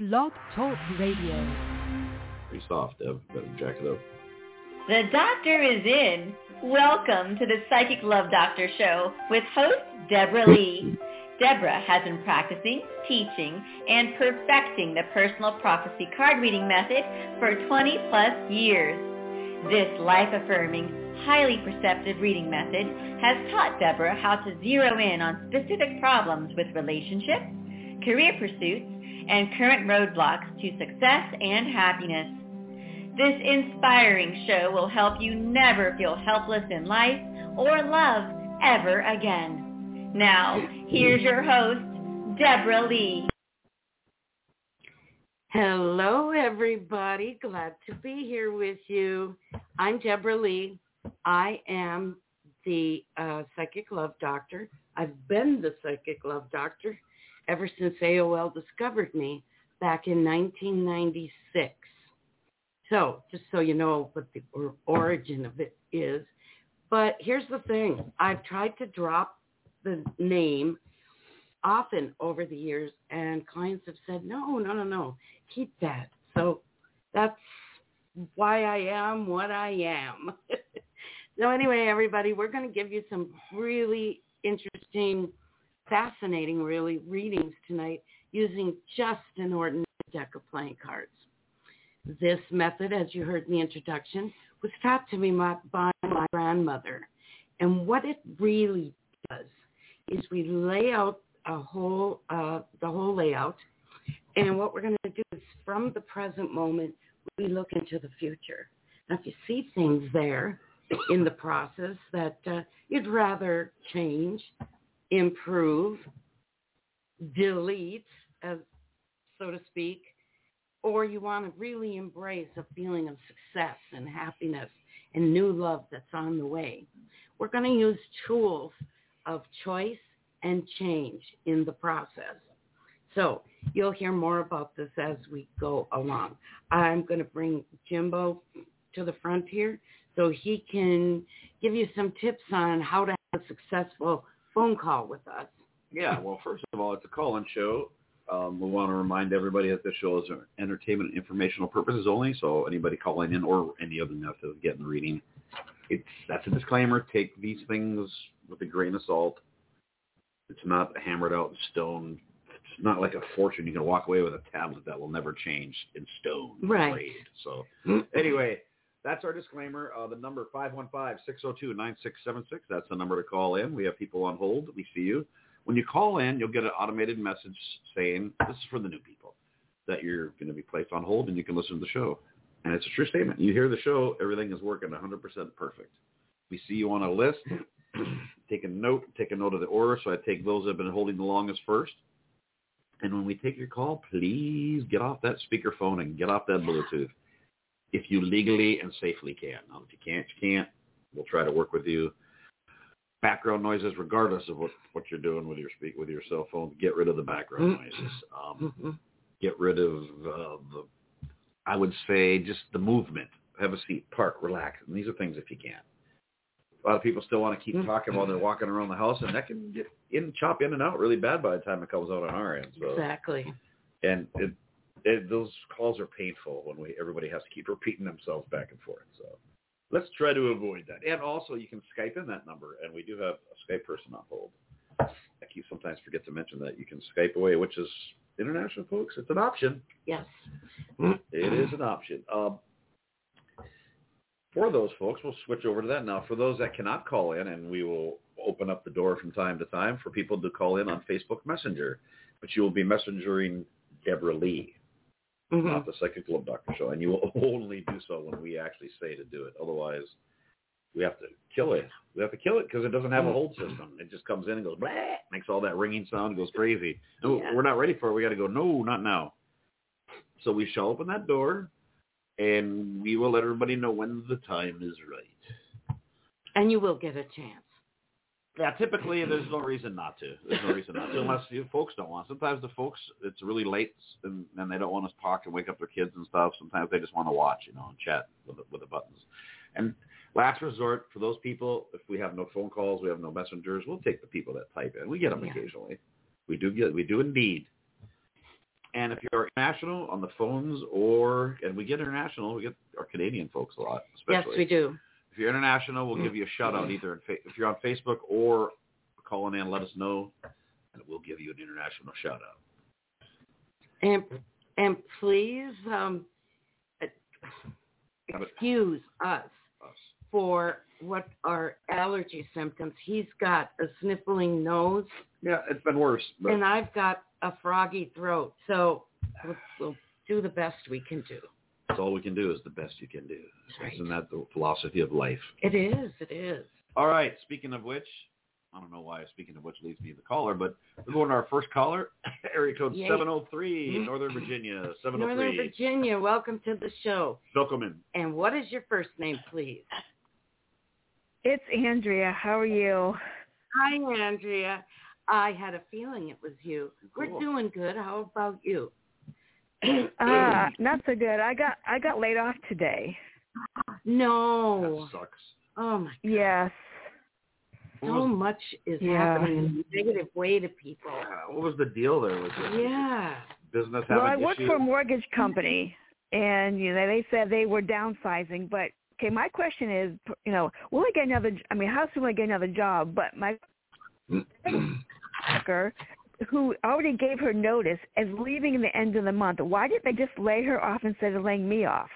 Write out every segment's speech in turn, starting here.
Blog Talk Radio. Pretty soft, Deb. Better jack it up. The doctor is in. Welcome to the Psychic Love Doctor Show with host Deborah Lee. Deborah has been practicing, teaching, and perfecting the personal prophecy card reading method for 20 plus years. This life-affirming, highly perceptive reading method has taught Deborah how to zero in on specific problems with relationships, career pursuits, and current roadblocks to success and happiness. This inspiring show will help you never feel helpless in life or love ever again. Now, here's your host, Deborah Lee. Hello, everybody. Glad to be here with you. I'm Deborah Lee. I am the Psychic Love Doctor. I've been the Psychic Love Doctor ever since AOL discovered me back in 1996. So, just so you know what the origin of it is. But here's the thing. I've tried to drop the name often over the years, and clients have said, no, keep that. So that's why I am what I am. So anyway, everybody, we're going to give you some really interesting, fascinating, really, readings tonight using just an ordinary deck of playing cards. This method, as you heard in the introduction, was taught to me by my grandmother. And what it really does is we lay out the whole layout. And what we're going to do is from the present moment, we look into the future. Now, if you see things there in the process that you'd rather change, improve, delete, so to speak, or you want to really embrace a feeling of success and happiness and new love that's on the way, we're going to use tools of choice and change in the process. So you'll hear more about this as we go along. I'm going to bring Jimbo to the front here so he can give you some tips on how to have a successful phone call with us. Yeah, well, first of all, it's a call-in show. We want to remind everybody that this show is entertainment and informational purposes only, so anybody calling in or any other method of getting the reading, that's a disclaimer. Take these things with a grain of salt. It's not hammered out in stone. It's not like a fortune. You can walk away with a tablet that will never change in stone. Right. So anyway, that's our disclaimer. The number 515-602-9676. That's the number to call in. We have people on hold. We see you. When you call in, you'll get an automated message saying, this is for the new people, that you're going to be placed on hold and you can listen to the show. And it's a true statement. You hear the show, everything is working 100% perfect. We see you on a list. Take a note of the order. So I take those that have been holding the longest first. And when we take your call, please get off that speakerphone and get off that Bluetooth if you legally and safely can. Now, if you can't, you can't. We'll try to work with you. Background noises, regardless of what you're doing with your cell phone, get rid of the background noises. Get rid of I would say, just the movement. Have a seat, park, relax. And these are things if you can. A lot of people still want to keep talking while they're walking around the house, and that can chop in and out really bad by the time it comes out on our end. So. Exactly. And those calls are painful when everybody has to keep repeating themselves back and forth. So. Let's try to avoid that. And also, you can Skype in that number, and we do have a Skype person on hold. I sometimes forget to mention that. You can Skype away, which is international, folks. It's an option. Yes. It is an option. For those folks, we'll switch over to that now. For those that cannot call in, and we will open up the door from time to time for people to call in on Facebook Messenger, but you will be messengering Deborah Lee. Not the Psychic Love Doctor Show, and you will only do so when we actually say to do it. Otherwise, we have to kill it. We have to kill it because it doesn't have a hold system. It just comes in and goes, blah, makes all that ringing sound, goes crazy. No, we're not ready for it. We got to go, no, not now. So we shall open that door, and we will let everybody know when the time is right. And you will get a chance. Yeah, typically there's no reason not to. Unless you folks don't want. Sometimes the folks, it's really late and they don't want to talk and wake up their kids and stuff. Sometimes they just want to watch, and chat with the buttons. And last resort, for those people, if we have no phone calls, we have no messengers, we'll take the people that type in. We get them occasionally. We do indeed. And if you're international on the phones, and we get international, we get our Canadian folks a lot, especially. Yes, we do. If you're international, we'll give you a shout out either if you're on Facebook or calling in, let us know, and we'll give you an international shout out. And please excuse us for what are allergy symptoms. He's got a sniffling nose. Yeah, it's been worse. But And I've got a froggy throat. So we'll do the best we can do. that's all we can do is the best you can do. Right. Isn't that the philosophy of life? It is. All right, speaking of which, I don't know why speaking of which leads me to the caller, but we're going to our first caller, area code 703, Northern Virginia, 703. Northern Virginia, welcome to the show. Welcome in. And what is your first name, please? It's Andrea. How are you? Hi, Andrea. I had a feeling it was you. Cool. We're doing good. How about you? Not so good. I got laid off today. No. That sucks. Oh, my God. Yes. So much is happening in a negative way to people. What was the deal there? Was it Yeah. business Well, I having work issues? for a mortgage company, and they said they were downsizing. But okay, my question is, will I get another? I mean, how soon will I get another job? But my worker, who already gave her notice, is leaving in the end of the month. Why didn't they just lay her off instead of laying me off?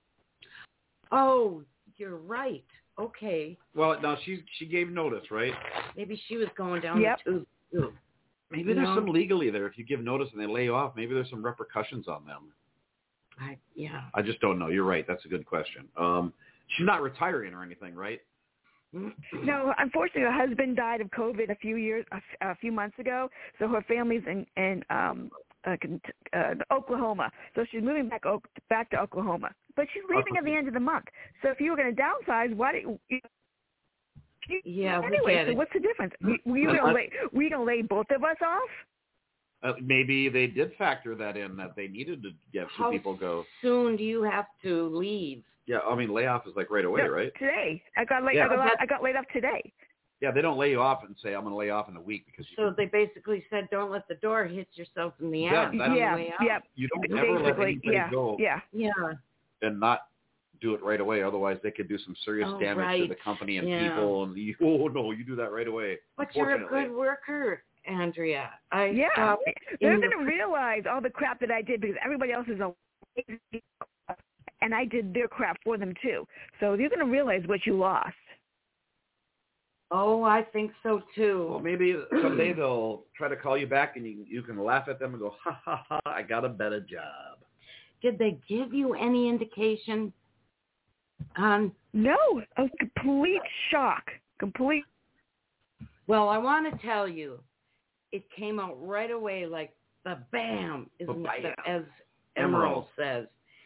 Oh, you're right. Okay. Well, now she gave notice, right? Maybe she was going down Yep. the tube. Maybe there's some legally there. If you give notice and they lay you off, maybe there's some repercussions on them. Yeah. I just don't know. You're right. That's a good question. She's not retiring or anything, right? No, unfortunately, her husband died of COVID a few months ago. So her family's in Oklahoma. So she's moving back to Oklahoma. But she's leaving at the end of the month. So if you were going to downsize, why did you? Yeah. We Anyway, get so it. what's the difference? Were you going to lay both of us off? Maybe they did factor that in, that they needed to get some people go. How soon do you have to leave? Yeah, I mean, layoff is like right away, right? Today. I got laid off today. Yeah, they don't lay you off and say, I'm going to lay you off in a week because you. So they basically said, don't let the door hit yourself in the ass. Yeah, on the way out. Yeah. You don't ever let Basically, anybody go Yeah. and not do it right away. Otherwise, they could do some serious damage to the company and people. And you do that right away. But you're a good worker, Andrea. They're going to realize all the crap that I did because everybody else is and I did their crap for them too. So you're going to realize what you lost. Oh, I think so too. Well, maybe someday they'll try to call you back and you can laugh at them and go, ha, ha, ha, I got a better job. Did they give you any indication on? No, a complete shock. Well, I want to tell you, it came out right away like the bam, as Emerald says.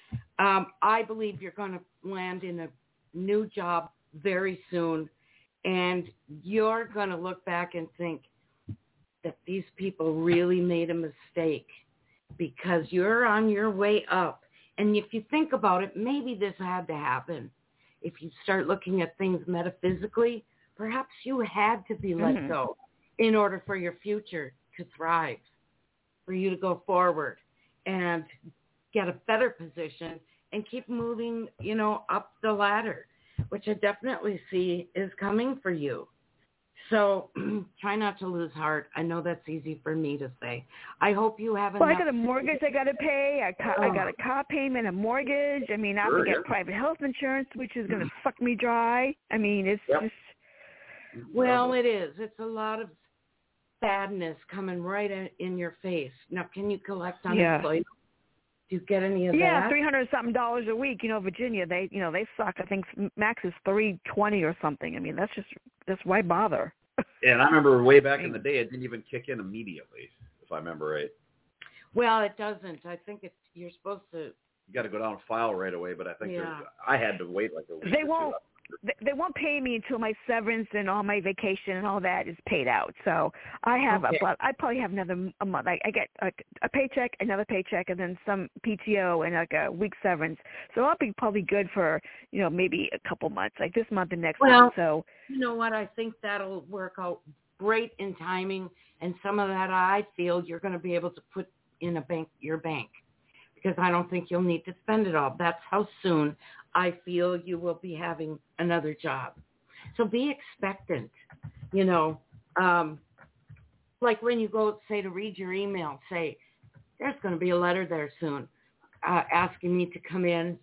I believe you're going to land in a new job very soon, and you're going to look back and think that these people really made a mistake because you're on your way up. And if you think about it, maybe this had to happen. If you start looking at things metaphysically, perhaps you had to be let go in order for your future to thrive, for you to go forward and get a better position and keep moving, up the ladder, which I definitely see is coming for you. So try not to lose heart. I know that's easy for me to say. I hope you have enough. Well, I got a mortgage I got to pay. I got a car payment, a mortgage. I mean, I have to get private health insurance, which is going to suck me dry. I mean, it's just. Well, it is. It's a lot of sadness coming right in your face. Now, can you collect unemployment? Do you get any of that? Yeah, $300-something a week. Virginia, they suck. I think max is $320 or something. I mean, that's why bother. And I remember way back in the day, it didn't even kick in immediately, if I remember right. Well, it doesn't. I think you're supposed to. You got to go down and file right away, but I think I had to wait like a week. They won't pay me until my severance and all my vacation and all that is paid out. So I have I probably have another a month. I get a paycheck, another paycheck, and then some PTO and like a week severance. So I'll be probably good for maybe a couple months, like this month and next month. So you know what? I think that'll work out great in timing, and some of that I feel you're going to be able to put in your bank, because I don't think you'll need to spend it all. That's how soon I feel you will be having another job. So be expectant, like when you go, say, to read your email, say, there's going to be a letter there soon asking me to come in,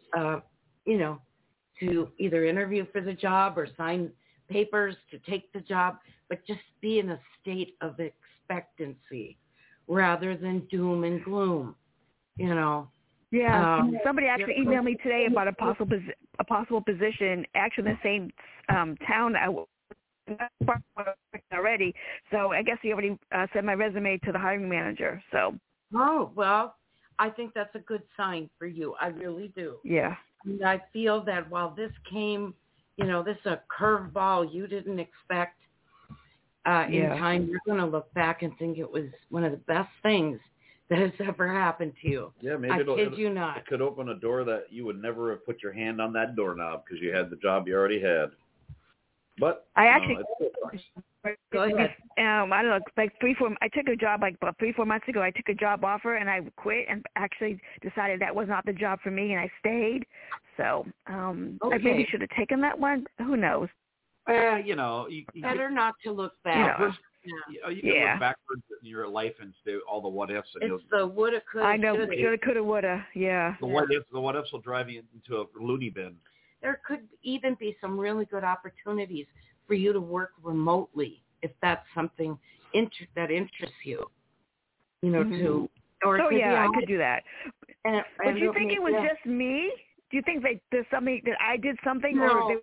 to either interview for the job or sign papers to take the job, but just be in a state of expectancy rather than doom and gloom, Yeah, somebody actually emailed me today about a possible position, actually in the same town I was already. So I guess he already sent my resume to the hiring manager. So. Oh, well, I think that's a good sign for you. I really do. Yeah. And I feel that while this came, this is a curveball you didn't expect in time, you're going to look back and think it was one of the best things that has ever happened to you. Yeah, maybe I kid you not. It could open a door that you would never have put your hand on that doorknob because you had the job you already had. But I actually go ahead. I don't know, like 3-4. I took a job like about 3-4 months ago. I took a job offer and I quit and actually decided that was not the job for me, and I stayed. So I maybe should have taken that one. Who knows? You better not to look back. You can look backwards in your life and say all the what ifs. And it's the woulda, coulda, I know, shoulda, coulda, woulda. Yeah. The what ifs will drive you into a loony bin. There could even be some really good opportunities for you to work remotely if that's something that interests you. To or I could do that. And do you think it was just me? Do you think there's something that I did something, or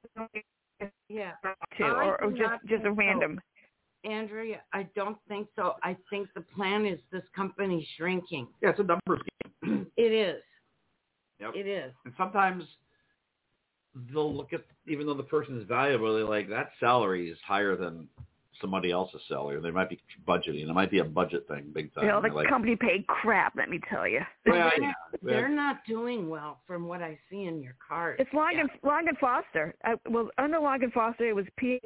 or just a random? Andrea, I don't think so. I think the plan is this company shrinking. Yeah, it's a numbers game. It is. Yep. It is. And sometimes they'll look at, even though the person is valuable, they're like, that salary is higher than somebody else's salary. They might be budgeting. It might be a budget thing, big time. The company paid crap, let me tell you. They're not doing well from what I see in your card. It's Long and Foster. Under Long and Foster, it was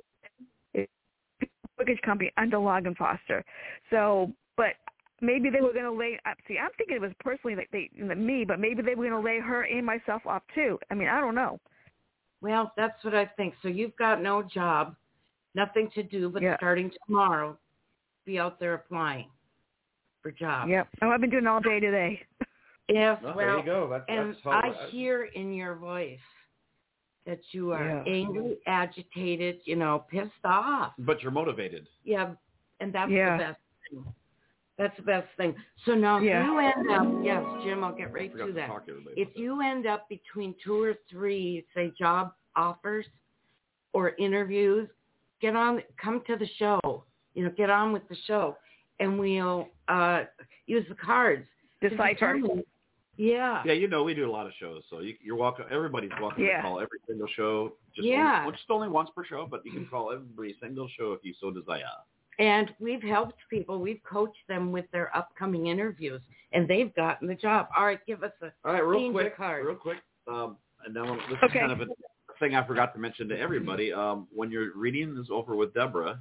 mortgage company under Long and Foster. So, but maybe they were going to lay. See, I'm thinking it was personally me, but maybe they were going to lay her and myself off too. I mean, I don't know. Well, that's what I think. So you've got no job, nothing to do, but starting tomorrow, be out there applying for jobs. Yep. Oh, I've been doing all day today. Yes. There you go. That's I hear in your voice that you are angry, agitated, pissed off. But you're motivated. Yeah, and that's the best thing. That's the best thing. So now if you end up, yes, Jim, I'll get right to that. If you end up between 2 or 3, say, job offers or interviews, come to the show, get on with the show, and we'll use the cards. Decipher. Yeah. Yeah, we do a lot of shows, so you're welcome. Everybody's welcome to call every single show. Just only once per show, but you can call every single show if you so desire. And we've helped people. We've coached them with their upcoming interviews, and they've gotten the job. All right, give us a real quick. And now this is kind of a thing I forgot to mention to everybody. When your reading is over with Deborah,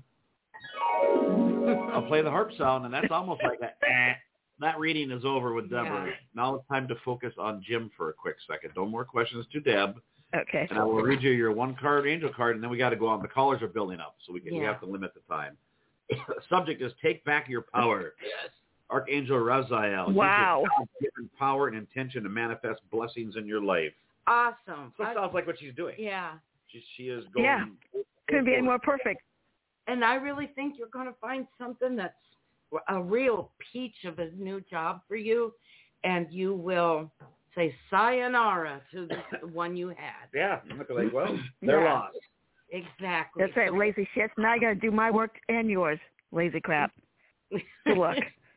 I'll play the harp sound, and that's almost like that reading is over with Deborah. Yeah. Now it's time to focus on Jim for a quick second. No more questions to Deb. Okay. And I will read you your 1 card, angel card, and then we got to go on. The callers are building up, so we have to limit the time. The subject is take back your power. Yes. Archangel Raziel. Wow. Given power and intention to manifest blessings in your life. Awesome. So it sounds like what she's doing. Yeah. She is going. Yeah. Couldn't be any more perfect. And I really think you're going to find something that's a real peach of a new job for you, and you will say sayonara to the one you had. Yeah. Like, well, they're lost. Exactly. That's right, lazy shit. Now I got to do my work and yours, lazy crap. Good luck.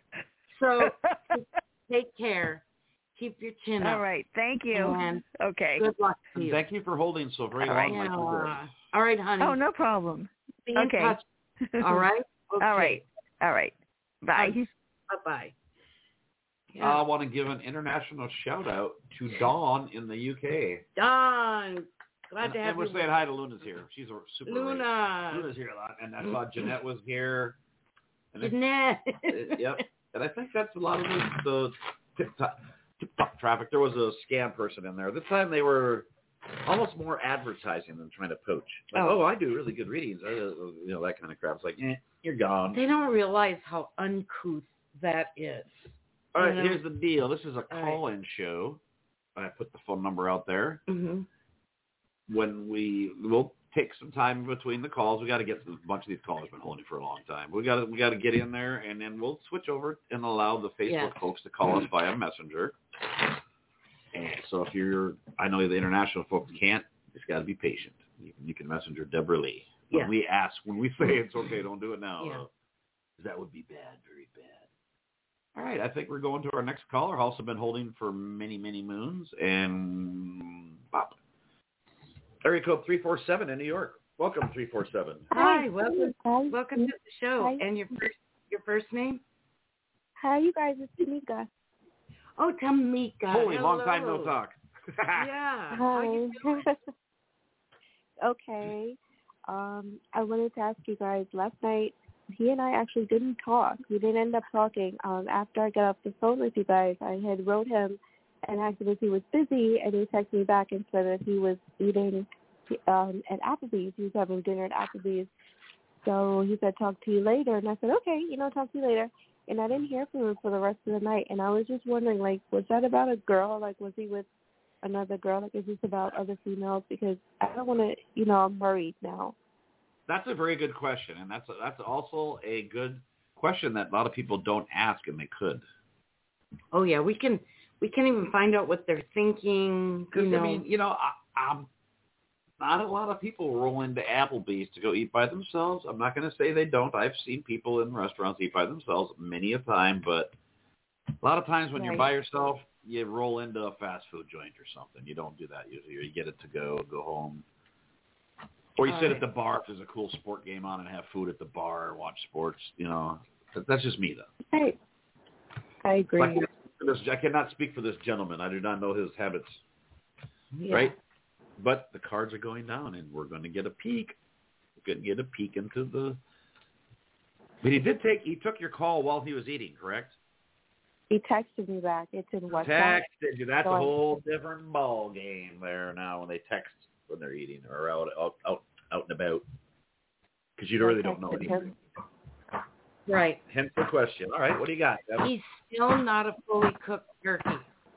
So take care. Keep your chin up. All right. Thank you. And okay. Good luck to you. Thank you for holding so very long. All right, honey. Oh, no problem. Be in touch. All right? Okay. All right. Bye. Bye-bye. Yeah. I want to give an international shout-out to Dawn in the UK. Dawn. Glad to have and we're saying hi to Luna's here. She's a super Luna. Luna's here a lot. And I saw Jeanette was here. Jeanette. Yep. And I think that's a lot of the tip-top traffic. There was a scam person in there. This time they were almost more advertising than trying to poach. Like, I do really good readings. That kind of crap. It's like, you're gone. They don't realize how uncouth that is. All right, here's the deal. This is a call-in show. I put the phone number out there. Mm-hmm. When we'll take some time between the calls. We got to get a bunch of these callers been holding for a long time. We got to get in there, and then we'll switch over and allow the Facebook folks to call us via Messenger. And so I know the international folks can't. Just got to be patient. You can messenger Deborah Lee. When we say it's okay, don't do it now. Yeah. That would be bad, very bad. All right, I think we're going to our next caller. Also been holding for many, many moons. And Bob. Area code 347 in New York. Welcome, 347. Hi, welcome to the show. Hi. And your first name? Hi, you guys. It's Tamika. Oh, Tamika. Holy, hello. long time no talk. Yeah. How you doing? Okay. I wanted to ask you guys, last night, he and I actually didn't talk. We didn't end up talking. After I got off the phone with you guys, I had wrote him and asked him if he was busy, and he texted me back and said that he was eating at Applebee's. He was having dinner at Applebee's. So he said, talk to you later. And I said, okay, talk to you later. And I didn't hear from him for the rest of the night. And I was just wondering, was that about a girl? Was he with another girl? Is this about other females? Because I don't want to, I'm worried now. That's a very good question, and that's also a good question that a lot of people don't ask, and they could. Oh yeah, we can even find out what they're thinking. Because not a lot of people roll into Applebee's to go eat by themselves. I'm not going to say they don't. I've seen people in restaurants eat by themselves many a time, but a lot of times when you're by yourself, you roll into a fast food joint or something. You don't do that usually. You get it to go home. Or you sit at the bar if there's a cool sport game on and have food at the bar and watch sports. That's just me, though. I agree. I cannot speak for this gentleman. I do not know his habits. Yeah. Right? But the cards are going down, and we're going to get a peek. We're going to get a peek into the... But he took your call while he was eating, correct? He texted me back. It's in WhatsApp. Texted you. That's a whole different ball game there now when they text when they're eating or out and about, because you really don't know anything. Right. Hence the question. All right, what do you got? He's still not a fully cooked turkey.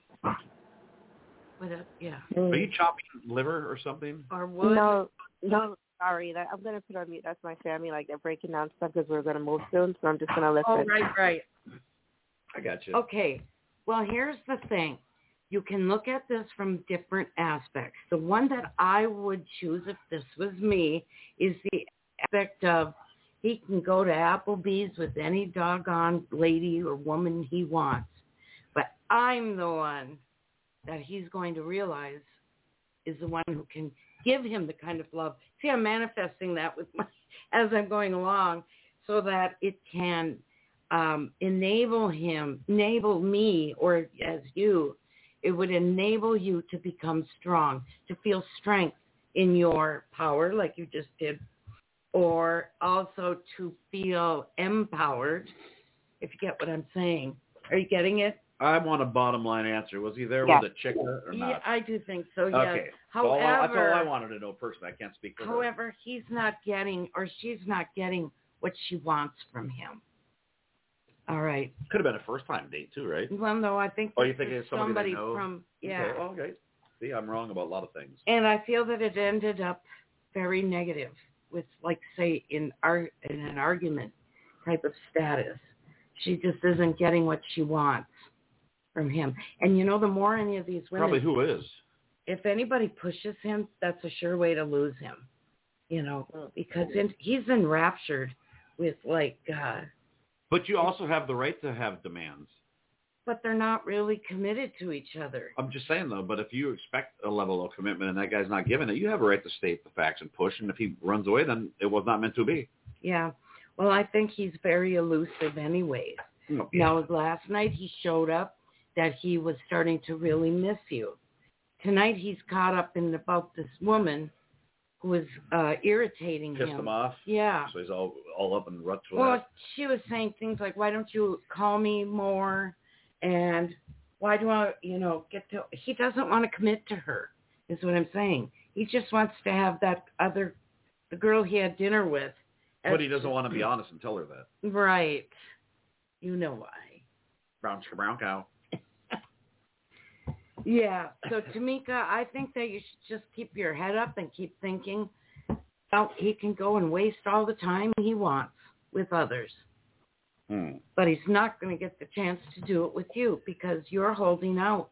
Are you chopping liver or something? Or what? No, sorry. I'm going to put on mute. That's my family. They're breaking down stuff because we're going to move soon, so I'm just going to listen. Oh, right. I got you. Okay. Well, here's the thing. You can look at this from different aspects. The one that I would choose if this was me is the aspect of he can go to Applebee's with any doggone lady or woman he wants. But I'm the one that he's going to realize is the one who can give him the kind of love. See, I'm manifesting that as I'm going along so that it can enable me, or as you, it would enable you to become strong, to feel strength in your power like you just did, or also to feel empowered, if you get what I'm saying. Are you getting it? I want a bottom line answer. Was he there with a chick or not? Yeah, I do think so, yes. Okay. However, that's all I wanted to know personally. I can't speak for her. However, he's not getting, or she's not getting what she wants from him. All right. Could have been a first-time date, too, right? Well, no, I think you think it's somebody they know? from, Okay. See, I'm wrong about a lot of things. And I feel that it ended up very negative with, say, in an argument type of status. She just isn't getting what she wants from him. And, the more any of these women... Probably who is. If anybody pushes him, that's a sure way to lose him, because he's enraptured with, But you also have the right to have demands. But they're not really committed to each other. I'm just saying, though, but if you expect a level of commitment and that guy's not giving it, you have a right to state the facts and push. And if he runs away, then it was not meant to be. Yeah. Well, I think he's very elusive anyways. Okay. Now, last night he showed up that he was starting to really miss you. Tonight he's caught up in about this woman who is irritating him. Pissed him off? Yeah. So he's all all up in ruts with Well, that. she was saying things like, why don't you call me more? And why do I, get to... He doesn't want to commit to her, is what I'm saying. He just wants to have the girl he had dinner with. But he doesn't want to be honest and tell her that. Right. You know why. Brown cow. Yeah. So, Tamika, I think that you should just keep your head up and keep thinking, well, he can go and waste all the time he wants with others. But he's not going to get the chance to do it with you because you're holding out.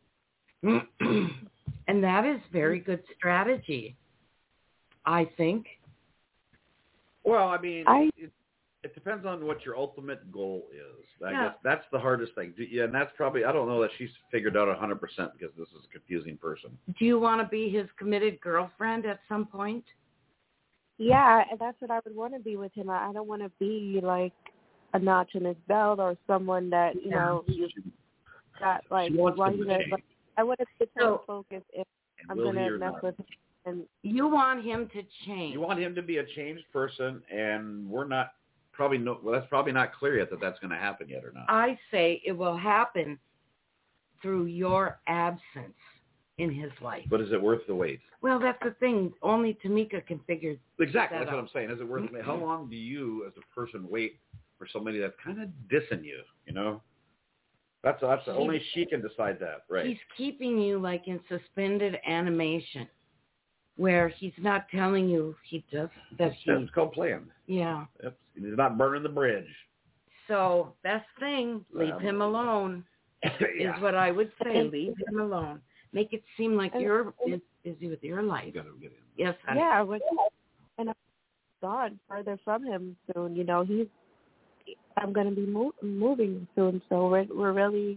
And that is very good strategy, I think. Well, I mean, it depends on what your ultimate goal is. I guess that's the hardest thing. Yeah, and that's probably, I don't know that she's figured out 100% because this is a confusing person. Do you want to be his committed girlfriend at some point? Yeah, and that's what I would want to be with him. I don't want to be like a notch in his belt or someone that, got like, I want to be focused if I'm going to mess with him. And you want him to change. You want him to be a changed person, and we're not that's probably not clear yet that that's going to happen yet or not. I say it will happen through your absence in his life. But is it worth the wait? Well, that's the thing. Only Tamika can figure exactly. that That's what I'm saying. Is it worth How long do you, as a person, wait for somebody that's kind of dissing you? That's only she can decide that, right? He's keeping you like in suspended animation, where he's not telling you It's called playing. Yeah. He's not burning the bridge. So best thing, leave him alone. Is what I would say. Leave him alone. Make it seem like you're busy with your life. You got to get in. Yes, honey. Yeah, and I'm gone further from him soon. I'm going to be moving soon, so we're really.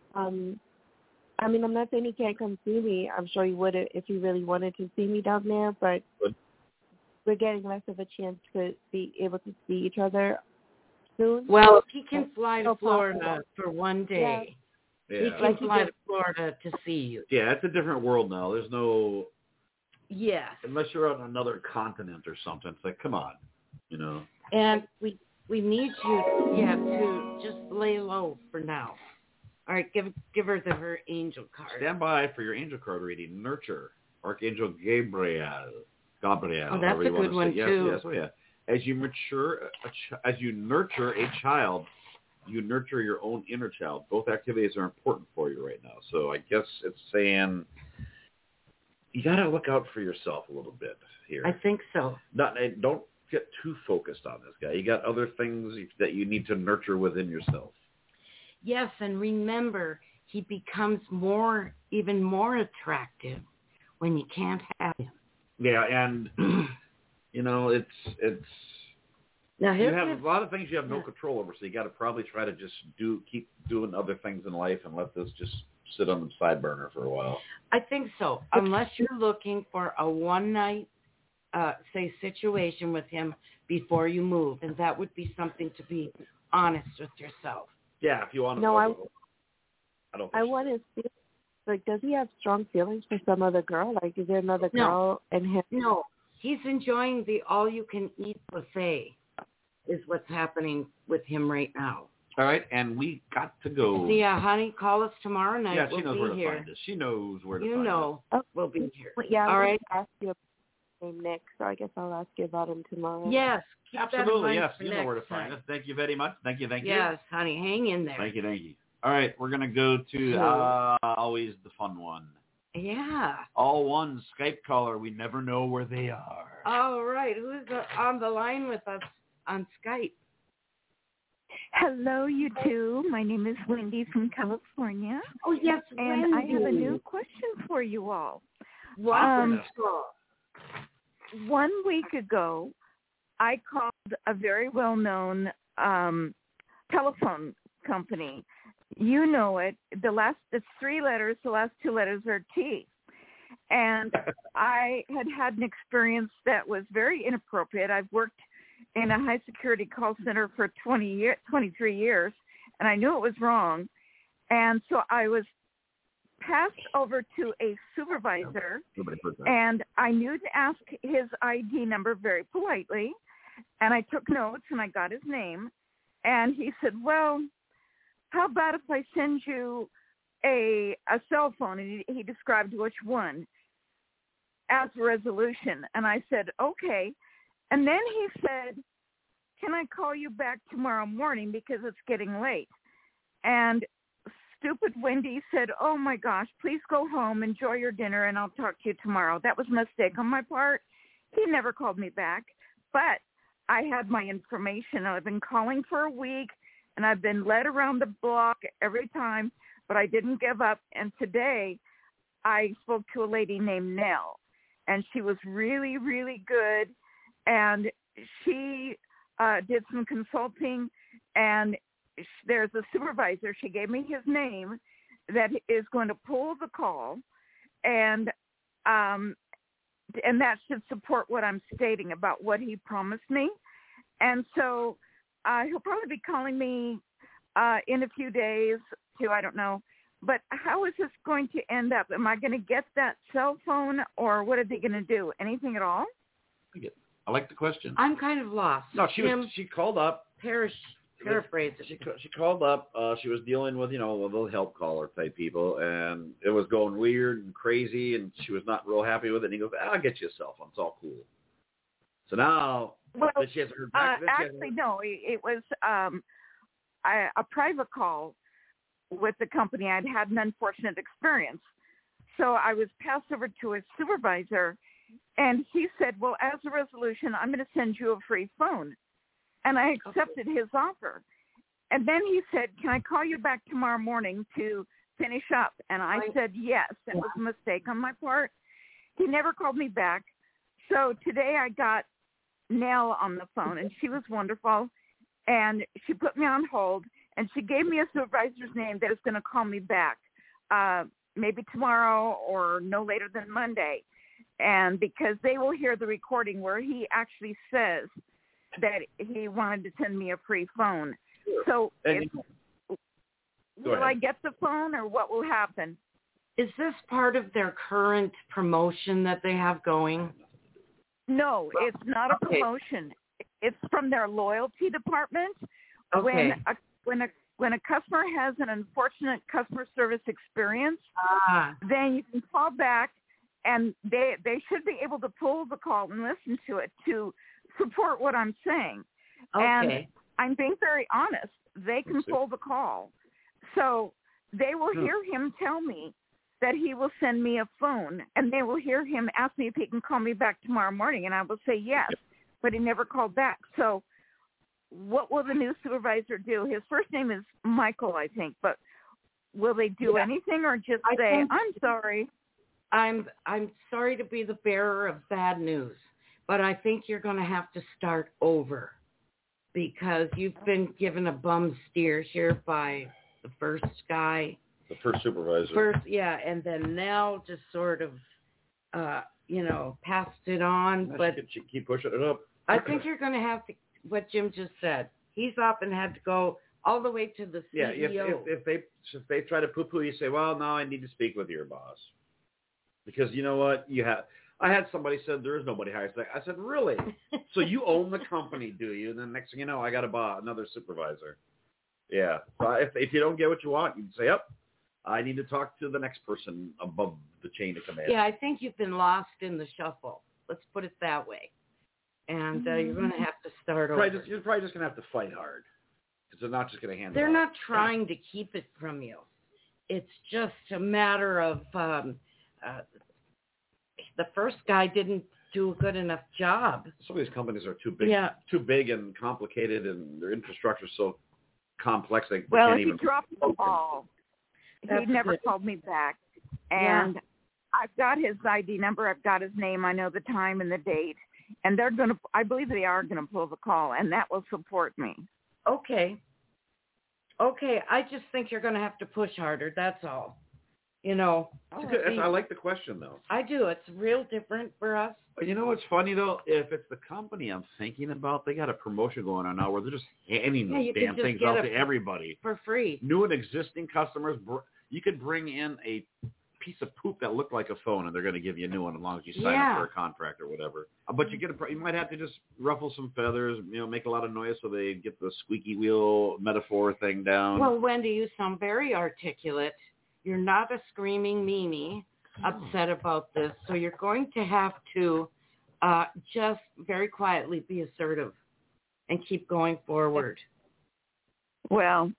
I mean, I'm not saying he can't come see me. I'm sure he would if he really wanted to see me down there, but we're getting less of a chance to be able to see each other soon. Well, if he can fly to Florida for one day, he can fly to Florida to see you. Yeah, it's a different world now. There's no... Yes. Unless you're on another continent or something. It's like, come on, And we need you, to just lay low for now. All right, give her her angel card. Stand by for your angel card reading. Nurture, Archangel Gabriel. Oh, that's a good one too. Yes, oh yeah. As you nurture a child, you nurture your own inner child. Both activities are important for you right now. So I guess it's saying you got to look out for yourself a little bit here. I think so. Don't get too focused on this guy. You got other things that you need to nurture within yourself. Yes, and remember, he becomes even more attractive when you can't have him. Yeah, and it's. Now you have a lot of things you have no control over, so you got to probably try to just keep doing other things in life and let this just sit on the side burner for a while. I think so, unless you're looking for a one-night, situation with him before you move, and that would be something to be honest with yourself. Yeah, if you want to. No, I want to see. Like, does he have strong feelings for some other girl? Like, is there another girl in him? No, he's enjoying the all-you-can-eat buffet. Is what's happening with him right now. All right, and we got to go. See ya, honey. Call us tomorrow night. Yeah, she knows where to here. find us. She knows where to find us. We'll be here. Yeah, all right. Ask you about him next, so I guess I'll ask you about him tomorrow. Yes, absolutely. Yes, you know where to find us. Thank you very much. Thank you. Yes, honey, hang in there. Thank you. All right, we're gonna go to always the fun one. Yeah. All one Skype caller. We never know where they are. All right, who's on the line with us on Skype? Hello, you two. My name is Wendy from California. Oh, yes, and I have a new question for you all. Welcome. 1 week ago, I called a very well-known telephone company. You know it. It's 3 letters. The last 2 letters are T. And I had an experience that was very inappropriate. I've worked in a high-security call center for 23 years, and I knew it was wrong. And so I was passed over to a supervisor, and I knew to ask his ID number very politely, And I took notes, and I got his name. And he said, well, how about if I send you a cell phone? And he described which one as a resolution. And I said, okay. And then he said, can I call you back tomorrow morning because it's getting late? And stupid Wendy said, oh, my gosh, please go home, enjoy your dinner, and I'll talk to you tomorrow. That was a mistake on my part. He never called me back. But I had my information. I've been calling for a week, and I've been led around the block every time, but I didn't give up. And today I spoke to a lady named Nell, and she was really, really good. And she did some consulting, and there's a supervisor. She gave me his name that is going to pull the call, and that should support what I'm stating about what he promised me. And so he'll probably be calling me in a few days too. I don't know. But how is this going to end up? Am I going to get that cell phone, or what are they going to do? Anything at all? I like the question. I'm kind of lost. No, she called up. Paraphrase it. She called up. She was dealing with, the help caller type people, and it was going weird and crazy, and she was not real happy with it. And he goes, I'll get you a cell phone. It's all cool. So now that she hasn't heard back. Actually, no. It was a private call with the company. I'd had an unfortunate experience. So I was passed over to a supervisor, and he said, well, as a resolution, I'm going to send you a free phone. And I accepted his offer. And then he said, can I call you back tomorrow morning to finish up? And I said, yes. It was a mistake on my part. He never called me back. So today I got Nell on the phone, and she was wonderful. And she put me on hold, and she gave me a supervisor's name that is going to call me back maybe tomorrow or no later than Monday. And because they will hear the recording where he actually says that he wanted to send me a free phone. So will I get the phone, or what will happen? Is this part of their current promotion that they have going? No, it's not a promotion. It's from their loyalty department. Okay. When a customer has an unfortunate customer service experience, then you can call back, and they should be able to pull the call and listen to it to support what I'm saying. Okay. And I'm being very honest. They can pull the call. So they will hear him tell me that he will send me a phone, and they will hear him ask me if he can call me back tomorrow morning, and I will say yes, but he never called back. So what will the new supervisor do? His first name is Michael, I think, but will they do anything or just say, I'm sorry? I'm sorry to be the bearer of bad news, but I think you're going to have to start over because you've been given a bum steer here by the first guy. The first supervisor. And then Nell just sort of, passed it on. But keep pushing it up. I think you're going to have to, what Jim just said, he's often had to go all the way to the CEO. Yeah, if they try to poo-poo, you say, well, now I need to speak with your boss. Because you know what? I had somebody said there is nobody hired. I said, really? So you own the company, do you? And then next thing you know, I got another supervisor. Yeah. So if you don't get what you want, you can say, I need to talk to the next person above the chain of command. Yeah, I think you've been lost in the shuffle. Let's put it that way. And you're going to have to start over. You're probably just going to have to fight hard because they're not just going to handle it. They're not trying to keep it from you. It's just a matter of the first guy didn't do a good enough job. Some of these companies are too big and complicated, and their infrastructure is so complex they can't even. Well, he dropped the ball. He never called me back. And I've got his ID number. I've got his name. I know the time and the date. And I believe they are going to pull the call, and that will support me. Okay. I just think you're going to have to push harder. That's all. I like the question, though. I do. It's real different for us. But you know what's funny, though? If it's the company I'm thinking about, they got a promotion going on now where they're just handing those damn things out to everybody. For free. New and existing customers, you could bring in a piece of poop that looked like a phone, and they're going to give you a new one as long as you sign up for a contract or whatever. But you might have to just ruffle some feathers, make a lot of noise so they get the squeaky wheel metaphor thing down. Well, Wendy, you sound very articulate. You're not a screaming Mimi upset about this, so you're going to have to just very quietly be assertive and keep going forward. Well,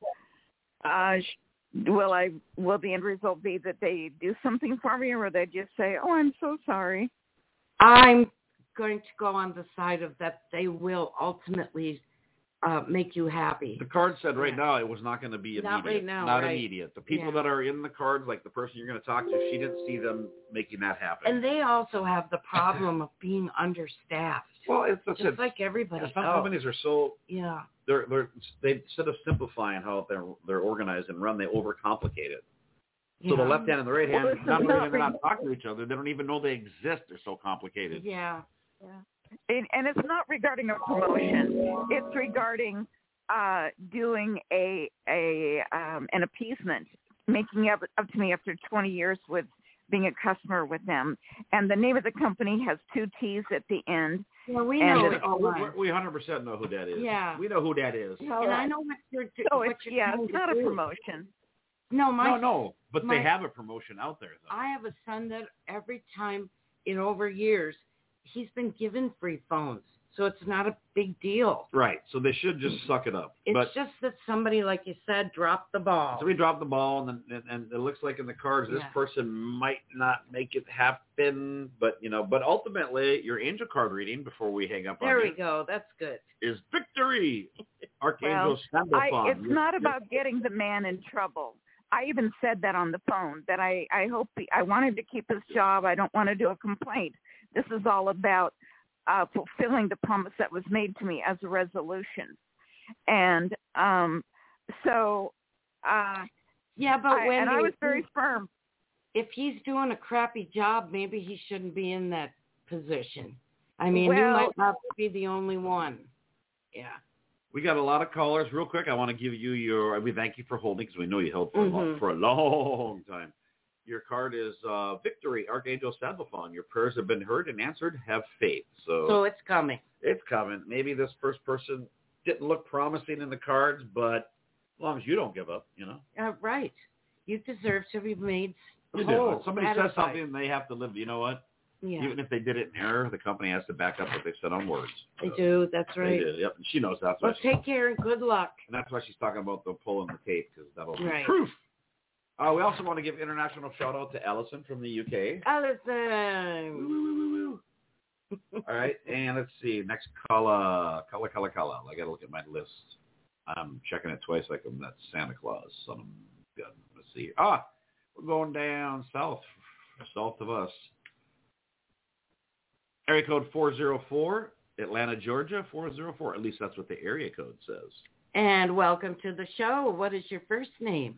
will the end result be that they do something for me, or they just say, "Oh, I'm so sorry"? I'm going to go on the side of that they will ultimately make you happy. The card said right now it was not going to be immediate. Not right now, Not right. immediate. The people that are in the cards, like the person you're going to talk to, she didn't see them making that happen. And they also have the problem of being understaffed. Well, it's just like everybody. Some companies are so they instead of simplifying how they're organized and run, they overcomplicate it. So the left hand and the right hand, not only do they not talk to each other, they don't even know they exist. They're so complicated. Yeah. And it's not regarding a promotion. It's regarding doing an appeasement, making up to me after 20 years with being a customer with them. And the name of the company has 2 T's at the end. Well, we know it. We 100% know who that is. Yeah. We know who that is. And I know what you're doing. So it's not a promotion. No, but they have a promotion out there, though. I have a son that every time in over years, he's been given free phones. So it's not a big deal. Right. So they should just suck it up. It's just that somebody, like you said, dropped the ball. So we dropped the ball, and it looks like in the cards this person might not make it happen. But ultimately, your angel card reading before we hang up on you. There we go. That's good. Is victory. Archangel Sandalphon. It's not about getting the man in trouble. I even said that on the phone, that I hope I wanted to keep his job. I don't want to do a complaint. This is all about fulfilling the promise that was made to me as a resolution. And but I was very firm. If he's doing a crappy job, maybe he shouldn't be in that position. I mean, you might not be the only one. Yeah. We got a lot of callers. Real quick, I want to give you we thank you for holding because we know you held for a long time. Your card is Victory, Archangel Sandalphon. Your prayers have been heard and answered. Have faith. So it's coming. It's coming. Maybe this first person didn't look promising in the cards, but as long as you don't give up, Right. You deserve to be made whole. whole. If somebody says something, they have to live. You know what? Yeah. Even if they did it in error, the company has to back up what they said on words. They do. That's right. They do. Yep. And she knows that. Well, take care and good luck. And that's why she's talking about the pulling the tape, because that'll be right. proof. We also want to give international shout out to Allison from the UK. Allison. All right, and let's see. Next caller. I got to look at my list. I'm checking it twice like I'm that Santa Claus. Son of a gun. Let's see. We're going down south of us. Area code 404, Atlanta, Georgia, 404. At least that's what the area code says. And welcome to the show. What is your first name?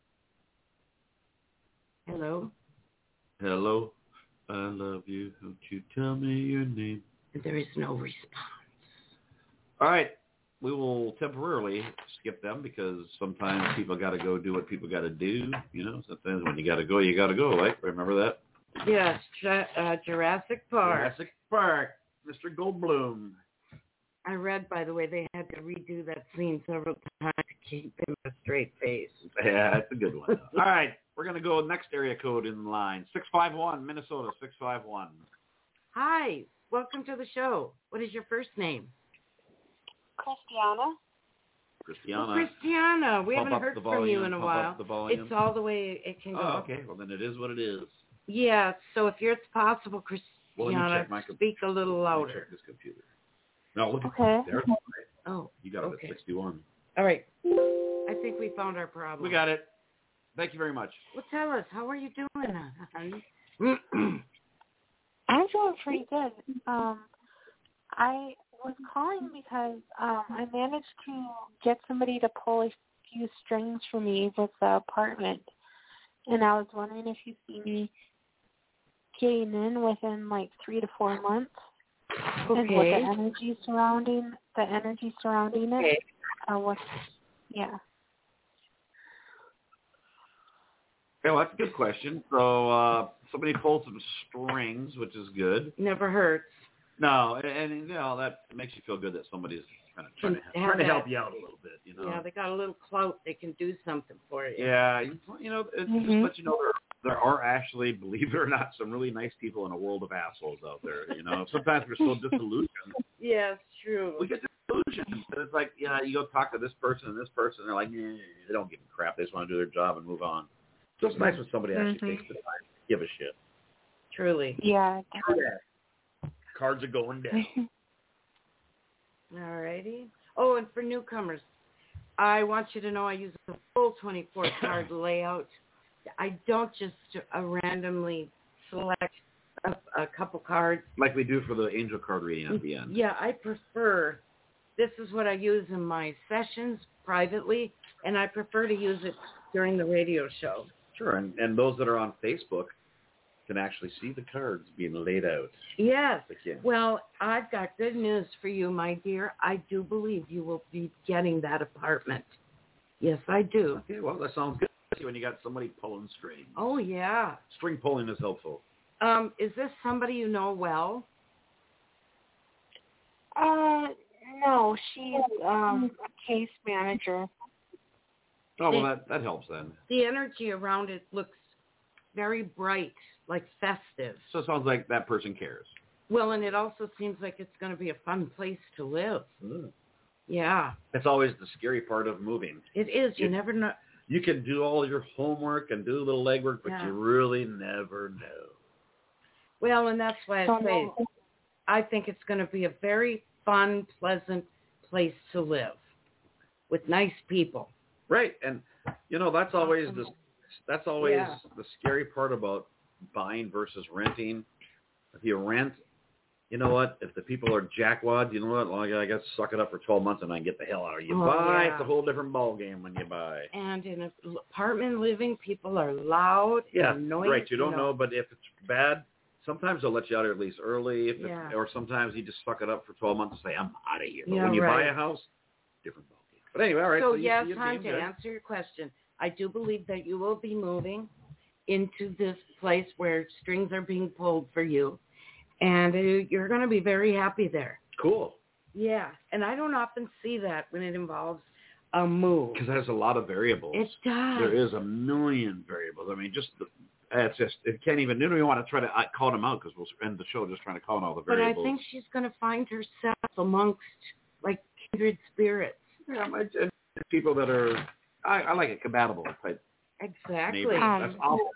Hello? Hello, I love you. Don't you tell me your name. There is no response. All right. We will temporarily skip them because sometimes people got to go do what people got to do. Sometimes when you got to go, right? Remember that? Yes, Jurassic Park. Jurassic Park, Mr. Goldblum. I read, by the way, they had to redo that scene several times to keep him a straight face. Yeah, that's a good one. All right. We're going to go next area code in line. 651, Minnesota, 651. Hi. Welcome to the show. What is your first name? Christiana. Christiana. Oh, Christiana. We haven't heard from you in a while. Up the volume. It's all the way it can go. Oh, okay. Well, then it is what it is. Yeah. So if it's possible, Christiana, speak a little louder. Check this computer. No, look at there. Oh. You got it at 61. All right. I think we found our problem. We got it. Thank you very much. Well, tell us, how are you doing, honey? I'm doing pretty good. I was calling because I managed to get somebody to pull a few strings for me with the apartment, and I was wondering if you see me getting in within like 3 to 4 months, and what the energy surrounding it. Okay, well, that's a good question. So somebody pulled some strings, which is good. Never hurts. No, and that makes you feel good that somebody's kind of trying to help you out a little bit. Yeah, they got a little clout. They can do something for you. Yeah, it's just let you know there are actually, believe it or not, some really nice people in a world of assholes out there. Sometimes we're so disillusioned. Yeah, it's true. We get disillusioned. It's like, you go talk to this person and this person, and they're like, they don't give a crap. They just want to do their job and move on. So it's nice when somebody actually takes the time to give a shit. Truly. Yeah. Cards are going down. All righty. Oh, and for newcomers, I want you to know I use a full 24-card layout. I don't just randomly select a couple cards. Like we do for the angel card reading at the end. Yeah, I prefer, this is what I use in my sessions privately, and I prefer to use it during the radio show. Sure, and those that are on Facebook can actually see the cards being laid out. Yes. Well, I've got good news for you, my dear. I do believe you will be getting that apartment. Yes, I do. Okay, well, that sounds good when you got somebody pulling strings. Oh, yeah. String pulling is helpful. Is this somebody you know well? No, she's a case manager. Oh, well, that helps then. The energy around it looks very bright, like festive. So it sounds like that person cares. Well, and it also seems like it's going to be a fun place to live. Mm. Yeah. That's always the scary part of moving. It is. You never know. You can do all your homework and do a little legwork, but you really never know. Well, and that's why I say I think it's going to be a very fun, pleasant place to live with nice people. Right, and that's always the scary part about buying versus renting. If you rent, you know what? If the people are jackwads, you know what? Well, I got to suck it up for 12 months and I get the hell out of you. It's a whole different ball game when you buy. And in an apartment living, people are loud and noisy. Right. You don't know, but if it's bad, sometimes they'll let you out of your lease early, or sometimes you just suck it up for 12 months and say, I'm out of here. But when you buy a house, different ball game. But anyway, all right. So yes, hon, to answer your question, I do believe that you will be moving into this place where strings are being pulled for you, and you're going to be very happy there. Cool. Yeah, and I don't often see that when it involves a move. Because there's a lot of variables. It does. There is a million variables. I mean, it can't even, we want to try to call them out because we'll end the show just trying to call out all the variables. But I think she's going to find herself amongst, like, kindred spirits. Yeah, people that are, I like it, compatible type. Exactly. That's awful.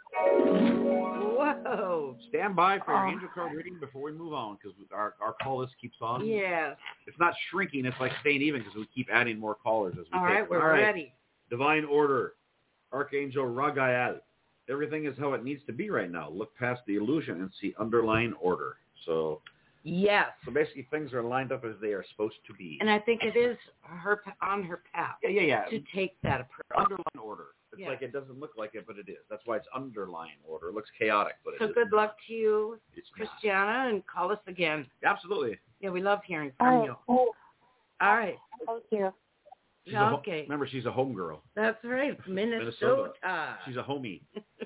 Whoa. Stand by for your angel card reading before we move on because our call list keeps on. Yes. It's not shrinking. It's like staying even because we keep adding more callers as we All right, we're ready. Divine Order. Archangel Ragael. Everything is how it needs to be right now. Look past the illusion and see underlying order. So yes. So basically things are lined up as they are supposed to be. And I think it is on her path. Yeah. To take that approach. Underlying order. It's like it doesn't look like it, but it is. That's why it's underlying order. It looks chaotic, but so good luck to you, Christiana, and call us again. Absolutely. Yeah, we love hearing from you. All right. Thank you. Okay. Remember, she's a home girl. That's right. Minnesota. She's a homie.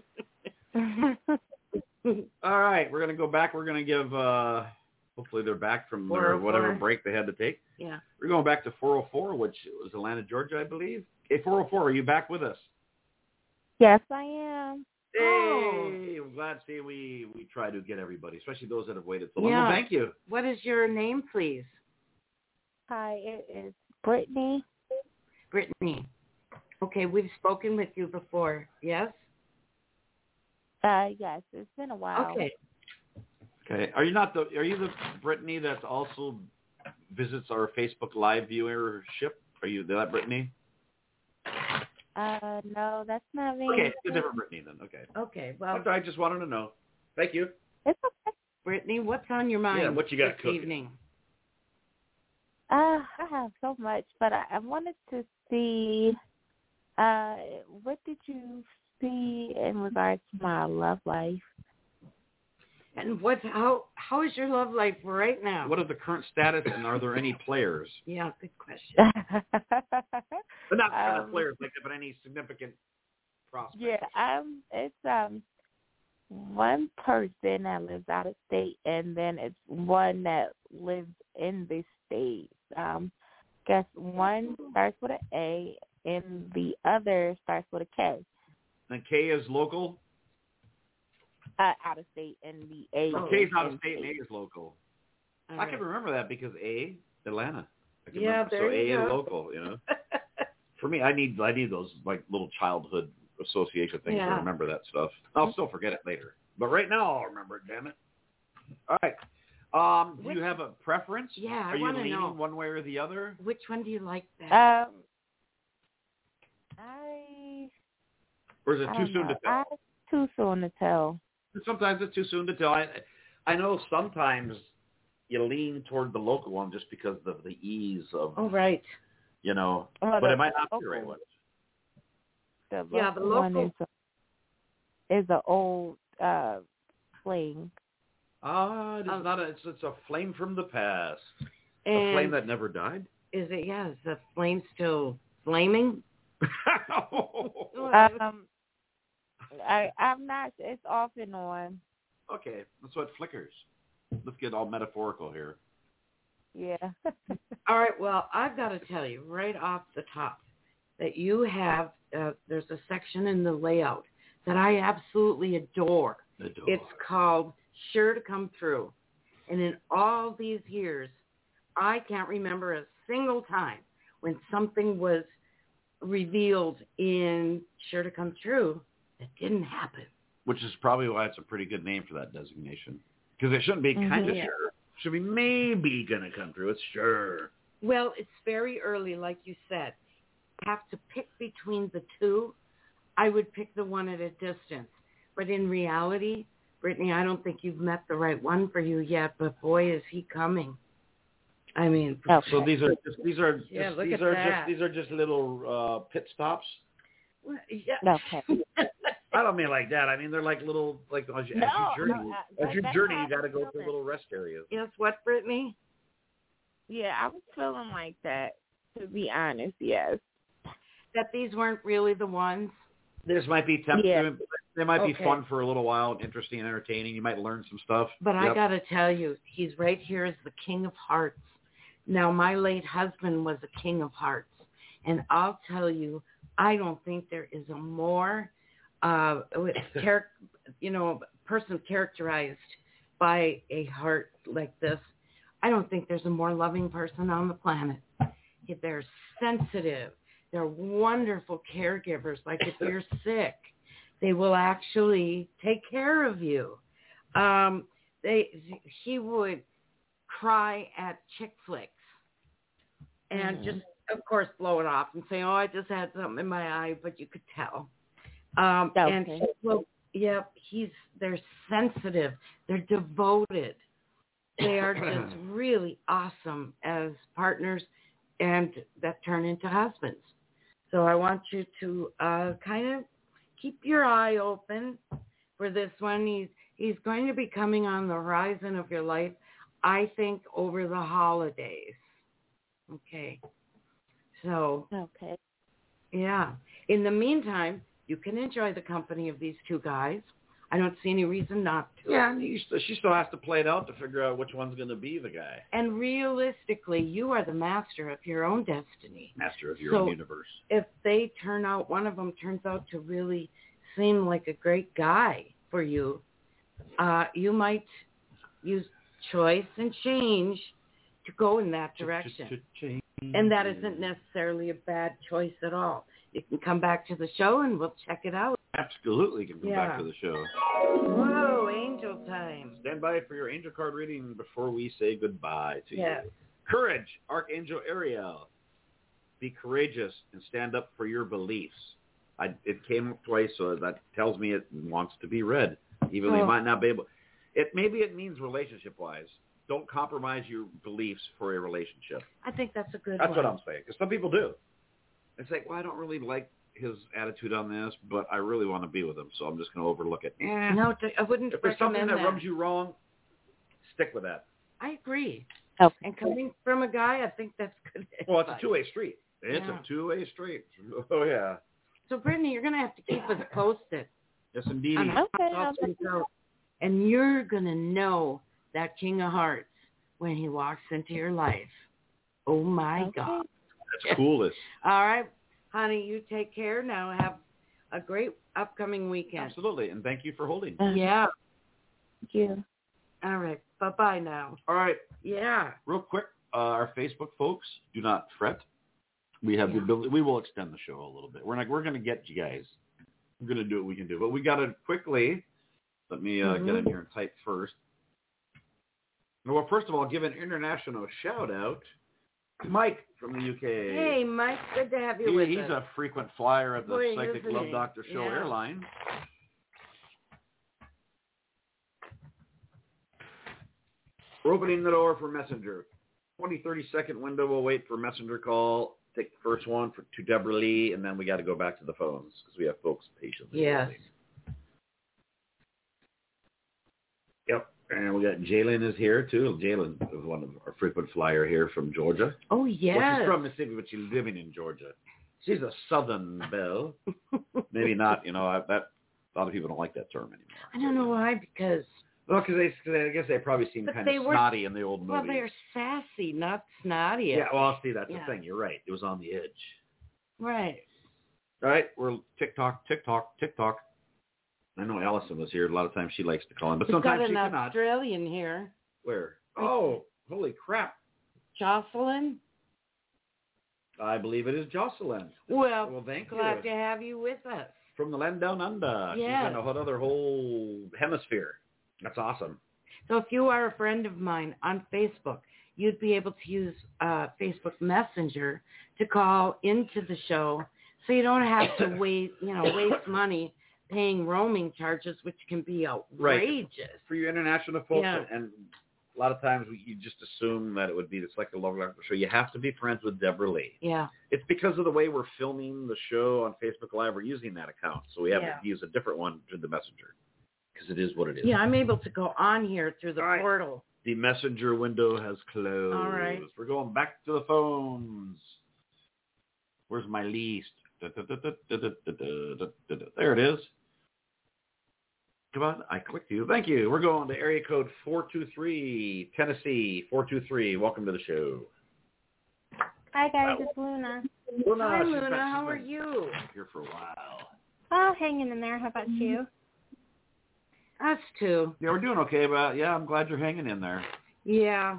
All right. We're going to go back. We're going to give, hopefully they're back from their whatever break they had to take. Yeah. We're going back to 404, which was Atlanta, Georgia, I believe. Hey, 404, are you back with us? Yes, I am. Hey, I'm glad to see we try to get everybody, especially those that have waited so long. Yeah. Well, thank you. What is your name, please? Hi, it is Brittany. Brittany. Okay, we've spoken with you before, yes? Yes, it's been a while. Okay. Are you the Brittany that also visits our Facebook Live viewership? Are you that Brittany? No, that's not me. Okay, it's a different Brittany then. Okay, well, I just wanted to know. Thank you. It's okay. Brittany, what's on your mind? Yeah, what you got this evening? I have so much, but I wanted to see, what did you see in regards to my love life? And how is your love life right now? What is the current status, and are there any players? Yeah, good question. But not players, but any significant prospect? Yeah, it's one person that lives out of state, and then it's one that lives in the state. Guess one starts with an A, and the other starts with a K. And K is local? Out of state, and the A. K's is out of in state, and A is local. All I right. can remember that because A, Atlanta. I can Yeah, remember. there So you A go. is local, For me, I need those like little childhood association things to Yeah. remember that stuff. I'll still forget it later, but right now I'll remember it. Damn it! All right. Do you have a preference? Yeah, I Are you wanna leaning know. one way or the other? Which one do you like best? Or is it I too don't soon know. to tell? Too soon to tell. Sometimes it's too soon to tell. I know sometimes you lean toward the local one just because of the ease of, Oh, right. Well, but it might not be the right one. The Yeah, the local one local- is an old fling. It's not it's a flame from the past. A And flame that never died? is the flame still flaming? I'm not. It's off and on. Okay, that's what flickers. Let's get all metaphorical here. Yeah. All right, well, I've got to tell you right off the top that you have, there's a section in the layout that I absolutely adore. It's called Sure to Come Through. And in all these years, I can't remember a single time when something was revealed in Sure to Come True that didn't happen. Which is probably why it's a pretty good name for that designation. Because it shouldn't be kind of sure. It should be maybe going to come through. It's sure. Well, it's very early, like you said. I have to pick between the two. I would pick the one at a distance. But in reality, Brittany, I don't think you've met the right one for you yet, but boy, is he coming. I mean, so these are just little pit stops. Yeah. Okay. I don't mean like that. I mean they're like little as you journey, you got to go through little rest areas. Yes, what, Brittany? Yeah, I was feeling like that, to be honest. Yes. That these weren't really the ones. This might be tempting. Yeah. They might be fun for a little while, interesting and entertaining. You might learn some stuff. But I got to tell you, he's right here as the King of Hearts. Now, my late husband was a King of Hearts. And I'll tell you, I don't think there is a more, person characterized by a heart like this. I don't think there's a more loving person on the planet. They're sensitive. They're wonderful caregivers. Like if you're sick, they will actually take care of you. He would cry at chick flicks and just, of course, blow it off and say, "Oh, I just had something in my eye," but you could tell. And they're sensitive. They're devoted. They are just really awesome as partners, and that turn into husbands. So I want you to kind of keep your eye open for this one. He's going to be coming on the horizon of your life, I think, over the holidays. Okay. So. Okay. Yeah. In the meantime, you can enjoy the company of these two guys. I don't see any reason not to. Yeah, and she still has to play it out to figure out which one's going to be the guy. And realistically, you are the master of your own destiny. Master of your own universe. If they one of them turns out to really seem like a great guy for you, you might use choice and change to go in that direction. And that isn't necessarily a bad choice at all. You can come back to the show and we'll check it out. Absolutely can come back to the show. Whoa, angel time. Stand by for your angel card reading before we say goodbye to you. Yes. Courage, Archangel Ariel. Be courageous and stand up for your beliefs. It came up twice, so that tells me it wants to be read. Even though you might not be able. Maybe it means relationship-wise. Don't compromise your beliefs for a relationship. I think that's a good one. That's what I'm saying, because some people do. It's like, well, I don't really like his attitude on this, but I really want to be with him, so I'm just going to overlook it. No, I wouldn't If there's something recommend that rubs you wrong, stick with that. I agree. Okay. And coming from a guy, I think that's good. Well, it's a two-way street. It's a two-way street. Oh, yeah. So, Brittany, you're going to have to keep us posted. Yes, indeed. On how Okay, thoughts result. And you're going to know that King of Hearts when he walks into your life. Oh, my God. That's coolest. All right, honey, you take care now. Have a great upcoming weekend. Absolutely, and thank you for holding. Yeah. Thank you. All right, bye-bye now. All right. Yeah. Real quick, our Facebook folks, do not fret. We have the ability. We will extend the show a little bit. We're going to get you guys. We're going to do what we can do, but we got to quickly. Let me get in here and type first. Well, first of all, give an international shout out to Mike from the UK. Hey, Mike, good to have you with us. He's a frequent flyer at the Boy, Psychic isn't Love he? Doctor Show airline. We're opening the door for Messenger. 20, 30-second window. We'll wait for Messenger call. Take the first one to Deborah Lee, and then we got to go back to the phones because we have folks patiently waiting. Yep. And we got Jalen is here, too. Jalen is one of our frequent flyer here from Georgia. Oh, yes. Well, she's from Mississippi, but she's living in Georgia. She's a Southern belle. Maybe not, that a lot of people don't like that term anymore. I don't know why, because... Well, because I guess they probably seem kind of snotty in the old movies. Well, they're sassy, not snotty. Yeah, well, see, that's the thing. You're right. It was on the edge. Right. All right, we're TikTok. I know Allison was here. A lot of times she likes to call in, but sometimes she cannot. We've got an Australian here. Where? Oh, holy crap. Jocelyn? I believe it is Jocelyn. Well, thank you. Glad to have you with us. From the land down under. Yes. She's in another whole hemisphere. That's awesome. So if you are a friend of mine on Facebook, you'd be able to use Facebook Messenger to call into the show, so you don't have to waste money paying roaming charges, which can be outrageous. Right. For you international folks, and a lot of times you just assume that it would be the Psychic Love Doctor Show. You have to be friends with Deborah Lee. Yeah. It's because of the way we're filming the show on Facebook Live. We're using that account, so we have to use a different one through the Messenger. Because it is what it is. Yeah, I'm able to go on here through the portal. The Messenger window has closed. All right. We're going back to the phones. Where's my list? There it is. Come on, I clicked you. Thank you. We're going to area code 423, Tennessee, 423. Welcome to the show. Hi, guys. It's Luna. Hi, Luna. How are you? Here for a while. Oh, hanging in there. How about you? Us too. Yeah, we're doing okay, but I'm glad you're hanging in there. Yeah.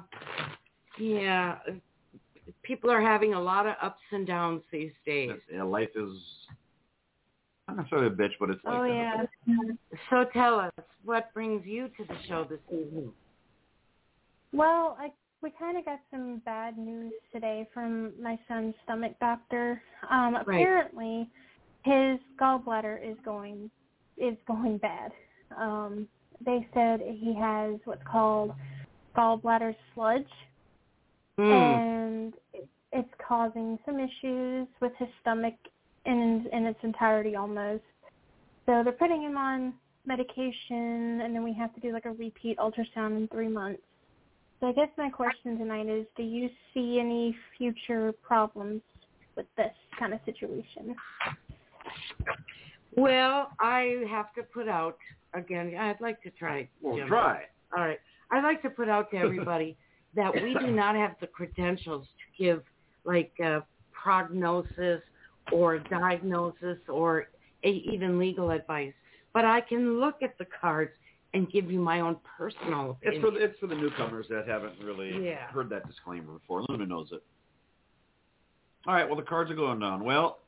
People are having a lot of ups and downs these days. Yeah, life is not necessarily a bitch, but it's like that. So tell us, what brings you to the show this evening? Well, we kind of got some bad news today from my son's stomach doctor. Apparently, his gallbladder is going bad. They said he has what's called gallbladder sludge, and it's causing some issues with his stomach in its entirety almost. So they're putting him on medication, and then we have to do like a repeat ultrasound in 3 months. So I guess my question tonight is, do you see any future problems with this kind of situation? Well, I have to put out, again, I'd like to try. Well, try. All right. I'd like to put out to everybody that we do not have the credentials to give, like, prognosis or diagnosis or even legal advice. But I can look at the cards and give you my own personal opinion. It's for the newcomers that haven't really heard that disclaimer before. Luna knows it. All right, well, the cards are going down. Well,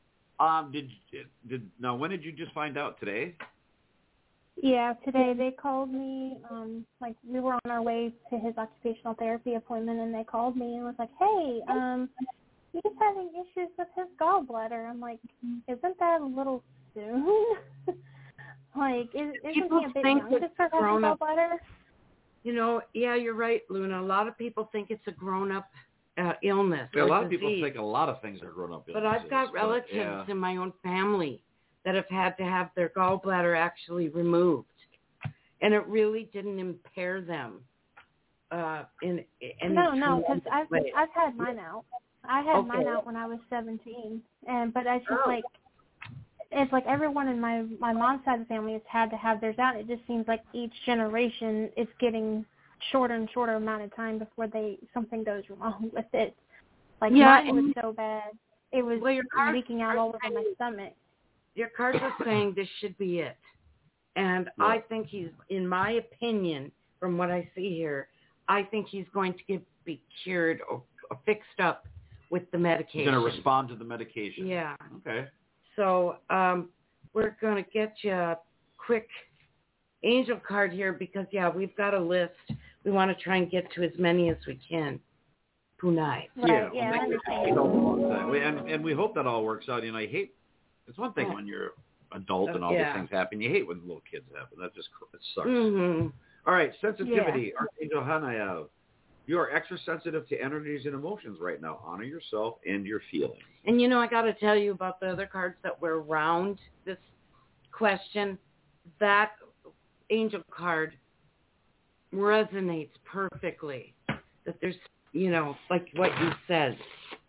when did you just find out? Today? Yeah, today they called me, we were on our way to his occupational therapy appointment, and they called me and was like, hey, he's having issues with his gallbladder. I'm like, isn't that a little soon? Isn't he a bit young to start having gallbladder? You're right, Luna. A lot of people think it's a grown-up illness. Yeah, a lot of people think a lot of things are grown-up illnesses. But I've got relatives in my own family that have had to have their gallbladder actually removed, and it really didn't impair them. No, because I've had mine out. I had mine out when I was 17, but I just it's like everyone in my mom's side of the family has had to have theirs out. It just seems like each generation is getting shorter and shorter amount of time before something goes wrong with it. Like mine was so bad. It was leaking out all over my stomach. Your cards are saying this should be it. And I think he's, in my opinion, from what I see here, I think he's going to be cured or fixed up with the medication. He's going to respond to the medication. Yeah. Okay. So we're going to get you a quick angel card here because, we've got a list. We want to try and get to as many as we can. Punai. Right, I understand. And we hope that all works out. I hate, it's one thing when you're adult and all these things happen. You hate when little kids happen. That just it sucks. Mm-hmm. All right, sensitivity. Archangel Hanael. You are extra sensitive to energies and emotions right now. Honor yourself and your feelings. And I got to tell you about the other cards that were around this question. That angel card resonates perfectly. That there's, like what you said.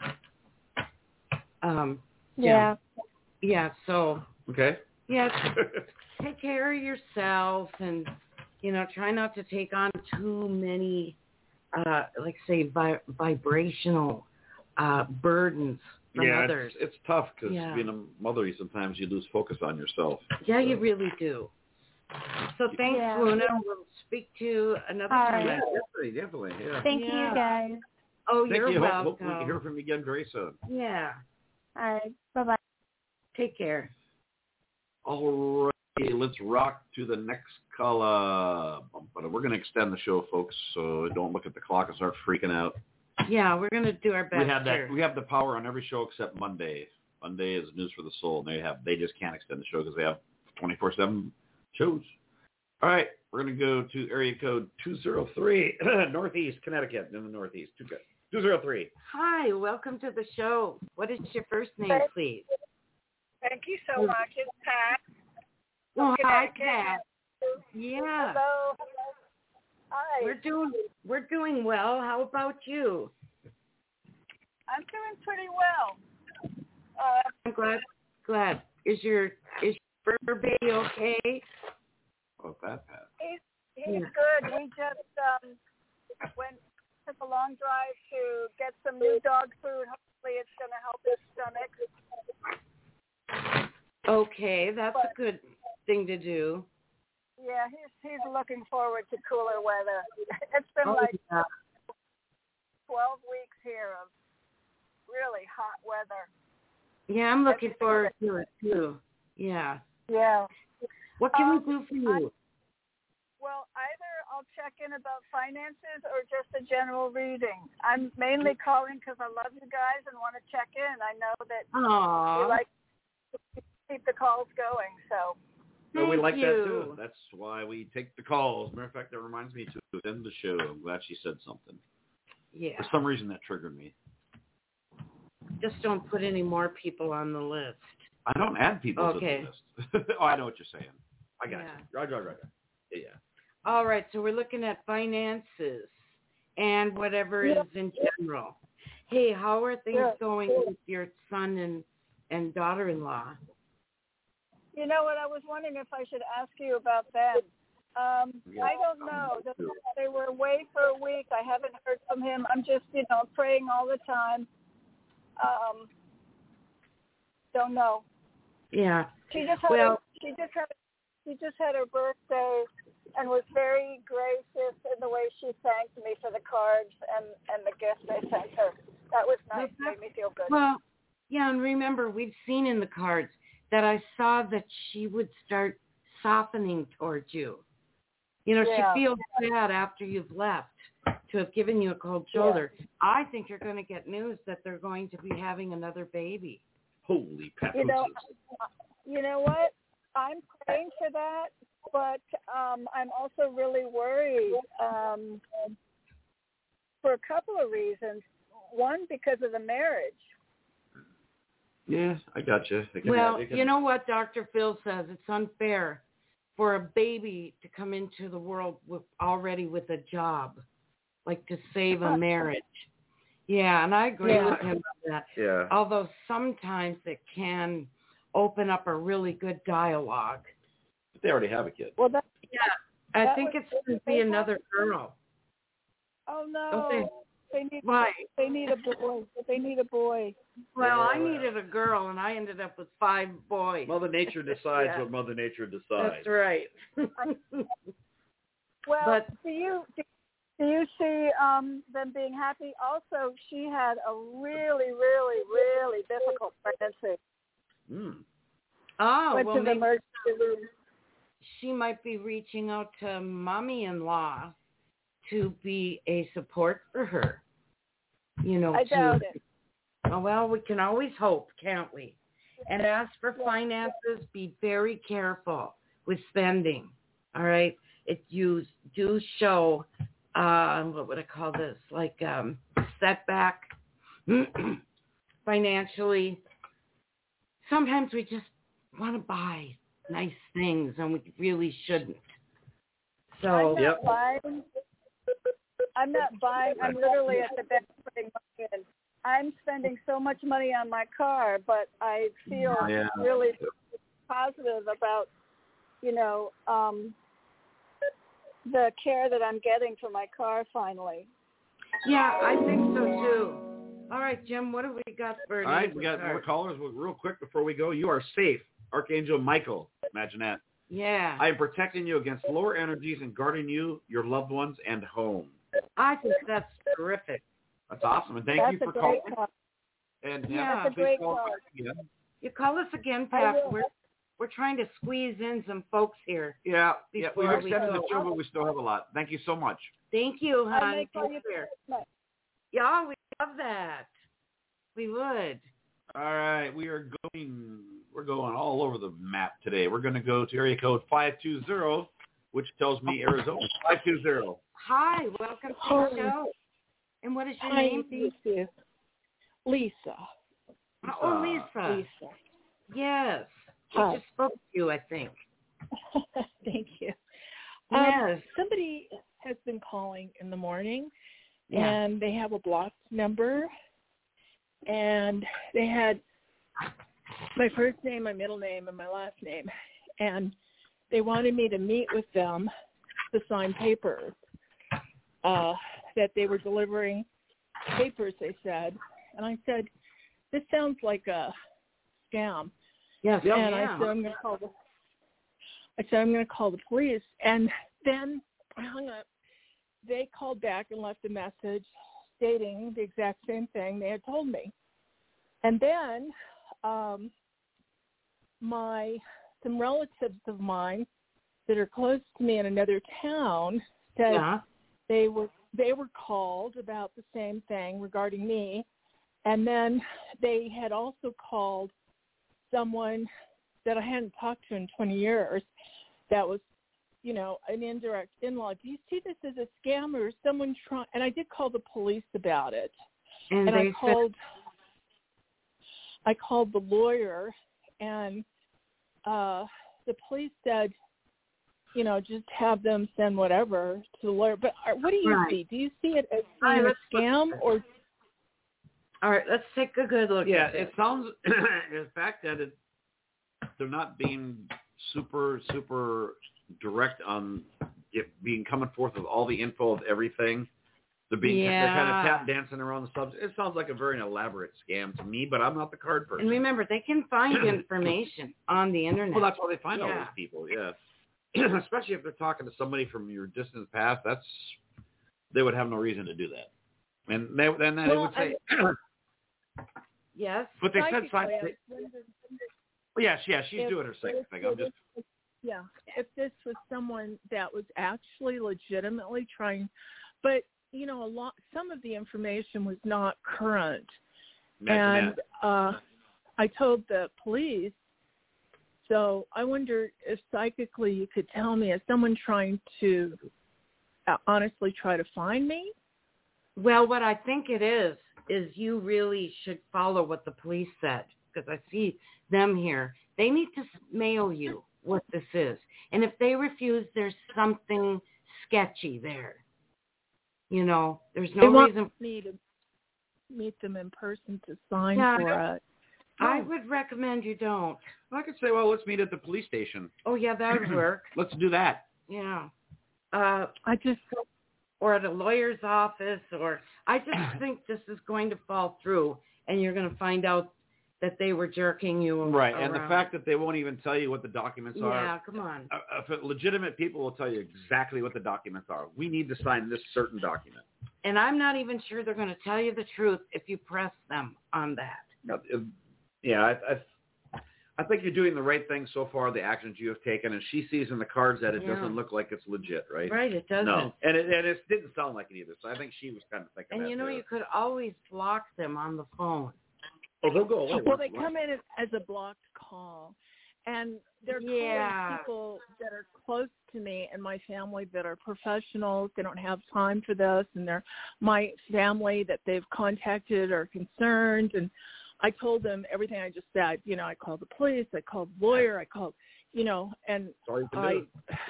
Yeah, so. Okay. Yes, take care of yourself and, try not to take on too many, vibrational burdens from others. It's tough because being a mother, sometimes you lose focus on yourself. Yeah, you really do. So thanks, Luna. We'll speak to another time. Definitely. Yeah. Thank you, guys. Oh, you're welcome. Hope we can hear from you again very soon. Yeah. All right. Bye-bye. Take care. All right. Let's rock to the next caller. But we're going to extend the show, folks, so don't look at the clock and start freaking out. Yeah, we're going to do our best. We have the power on every show except Monday. Monday is News for the Soul. And they just can't extend the show because they have 24/7 shows. All right, we're going to go to area code 203, Northeast Connecticut, in the Northeast. 203. Hi, welcome to the show. What is your first name, please? Thank you so much. It's Pat. Oh, hi, Pat. Yeah. Hello. Hi. We're doing well. How about you? I'm doing pretty well. I'm glad. Is your fur baby okay? Oh, Pat. He's good. We just took a long drive to get some new dog food. Hopefully it's going to help his stomach. Okay, that's a good thing to do. Yeah, he's looking forward to cooler weather. It's been 12 weeks here of really hot weather. Yeah, I'm looking forward to it too. Yeah. Yeah. What can we do for you? Well, either I'll check in about finances or just a general reading. I'm mainly calling because I love you guys and want to check in. I know that you like to keep the calls going, so. We like that too. That's why we take the calls. Matter of fact, that reminds me to end the show. I'm glad she said something. Yeah. For some reason, that triggered me. Just don't put any more people on the list. I don't add people to the list. Oh, I know what you're saying. I got you. Right. Yeah. All right, so we're looking at finances and whatever is in general. Hey, how are things going with your son and daughter-in-law? You know what? I was wondering if I should ask you about them. I don't know. They were away for a week. I haven't heard from him. I'm just, praying all the time. Don't know. Yeah. She just had her birthday and was very gracious in the way she thanked me for the cards and the gift I sent her. That was nice. Made me feel good. Well, yeah, and remember, we've seen in the cards that I saw that she would start softening towards you. She feels bad after you've left to have given you a cold shoulder. Yeah. I think you're going to get news that they're going to be having another baby. Holy pep. You know what? I'm praying for that, but I'm also really worried for a couple of reasons. One, because of the marriage. Yeah, I got you. Well, you know what Dr. Phil says? It's unfair for a baby to come into the world already with a job, like to save a marriage. Yeah, and I agree with him on that. Yeah. Although sometimes it can open up a really good dialogue. But they already have a kid. Well, I think it's going to be another girl. Oh no! They need a boy. They need a boy. Well, I needed a girl, and I ended up with 5 boys. Mother Nature decides what Mother Nature decides. That's right. Well, do you see them being happy? Also, she had a really, really, really difficult pregnancy. Oh, Went well, to the emergency room. She might be reaching out to mommy-in-law to be a support for her. You know, I doubt it. Oh, well, we can always hope, can't we? And as for finances, be very careful with spending. All right, you do show what would I call this? Like setback financially. Sometimes we just want to buy nice things, and we really shouldn't. So I'm not buying. I'm literally at the bench putting money in. I'm spending so much money on my car, but I feel really positive about, the care that I'm getting for my car finally. Yeah, I think so too. All right, Jim, what have we got for? All right, we got more callers. Real quick before we go, you are safe. Archangel Michael, imagine that. Yeah. I am protecting you against lower energies and guarding you, your loved ones, and home. I think that's terrific. That's awesome. And thank you for calling. And that's a great call. You call us again, Pat. We're trying to squeeze in some folks here. Yeah. We extended the show, but we still have a lot. Thank you so much. Thank you, hon. Yeah, we love that. We would. All right, we're going all over the map today. We're going to go to area code 520, which tells me Arizona. 520. Hi, welcome to the show. And what is your name? Lisa. Oh, Lisa. Lisa. Yes. I just spoke to you, I think. Thank you. Yes. Somebody has been calling in the morning, and they have a blocked number, and they had my first name, my middle name, and my last name, and they wanted me to meet with them to sign papers, that they were delivering papers, they said. And I said, this sounds like a scam. Yes. And I said, I'm going to call the police. And then I hung up. They called back and left a message stating the exact same thing they had told me. And then some relatives of mine that are close to me in another town said they were called about the same thing regarding me. And then they had also called someone that I hadn't talked to in 20 years that was, an indirect in-law. Do you see this as a scam or someone trying? And I did call the police about it. And I called the lawyer, and the police said, just have them send whatever to the lawyer. But what do you see? Do you see it as being a scam or? All right, let's take a good look. Yeah, it sounds, the fact that they're not being super direct on it being coming forth with all the info of everything. They're kind of tap dancing around the subject. It sounds like a very elaborate scam to me, but I'm not the card person. And remember, they can find information on the internet. Well, that's how they find all these people. Yeah, especially if they're talking to somebody from your distant past. They would have no reason to do that. And they would say. Yes. But they said she's doing her second thing. If this was someone that was actually legitimately trying, but some of the information was not current. And I told the police, so I wonder if psychically you could tell me, is someone trying to honestly try to find me? Well, what I think it is you really should follow what the police said, because I see them here. They need to mail you what this is. And if they refuse, there's something sketchy there. There's no reason. Me to meet them in person to sign for it. I would recommend you don't. I could say, well, let's meet at the police station. Oh, yeah, that would work. Let's do that. Yeah. Or at a lawyer's office, or I just think this is going to fall through, and you're going to find out that they were jerking you right, around. And the fact that they won't even tell you what the documents are. Yeah, come on. Legitimate people will tell you exactly what the documents are. We need to sign this certain document. And I'm not even sure they're going to tell you the truth if you press them on that. Yeah, I think you're doing the right thing so far, the actions you have taken, and she sees in the cards that it doesn't look like it's legit, right? Right, it doesn't. No, and it didn't sound like it either, so I think she was kind of thinking and that. And you could always block them on the phone. Oh, they'll go away. Well, they come in as a blocked call, and they're calling people that are close to me and my family that are professionals. They don't have time for this, and they're my family that they've contacted are concerned. And I told them everything I just said. I called the police, I called the lawyer, I called, and I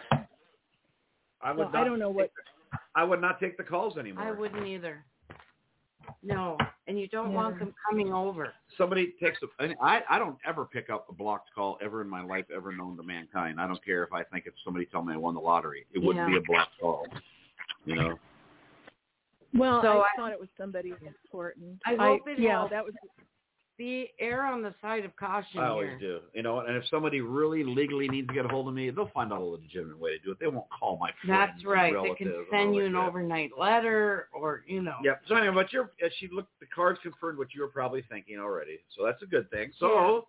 don't know what. I would not take the calls anymore. I wouldn't either. No, and you don't want them coming over. Somebody takes I don't ever pick up a blocked call ever in my life, ever known to mankind. I don't care if I think it's somebody telling me I won the lottery. It wouldn't be a blocked call, Well, so I thought it was somebody important. I hope it helps. That was. Be err on the side of caution. I always do. And if somebody really legally needs to get a hold of me, they'll find out a legitimate way to do it. They won't call my friends. That's right. They can send you an overnight letter, or Yep. So anyway, but she looked. The cards confirmed what you were probably thinking already. So that's a good thing. So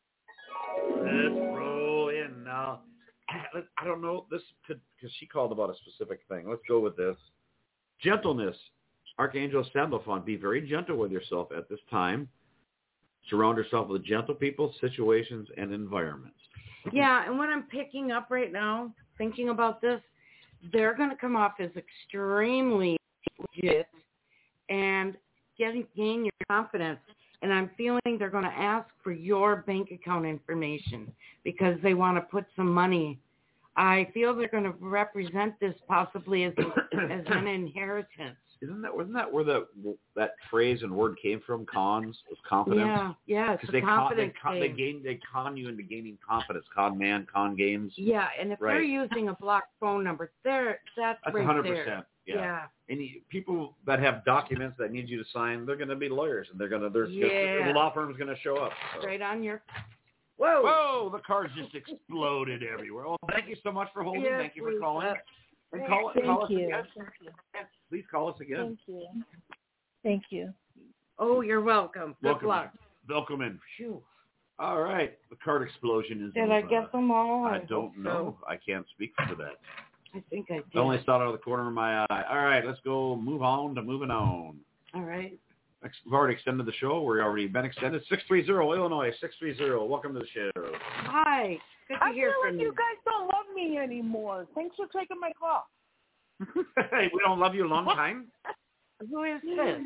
let's roll in now. I don't know this because she called about a specific thing. Let's go with this. Gentleness. Archangel Sandalphon. Be very gentle with yourself at this time. Surround yourself with gentle people, situations, and environments. Yeah, and what I'm picking up right now, thinking about this, they're going to come off as extremely legit and gain your confidence. And I'm feeling they're going to ask for your bank account information because they want to put some money. I feel they're going to represent this possibly as an inheritance. Wasn't that where that phrase and word came from? Cons was confidence. Yeah, it's they confidence. They con you into gaining confidence. Con man, con games. Yeah, and if they're using a blocked phone number, that's right 100%. there. Yeah. And people that have documents that need you to sign, they're going to be lawyers, and the law firm's going to show up. So. Right on your. Whoa! The cards just exploded everywhere. Oh, thank you so much for holding. Yes, thank you for calling. And call us again. Please call us again. Thank you. Oh, you're welcome. Good luck. Welcome in. Phew. All right. The card explosion is. Did I get them all? I don't know. I can't speak for that. I think I did. I only saw it out of the corner of my eye. All right. Let's go. Move on to moving on. All right. We've already extended the show. We've already been extended. 630 Illinois 630. Welcome to the show. Hi. Good to hear from you. You guys don't love me anymore. Thanks for taking my call. Hey, we don't love you a long time. Who is this?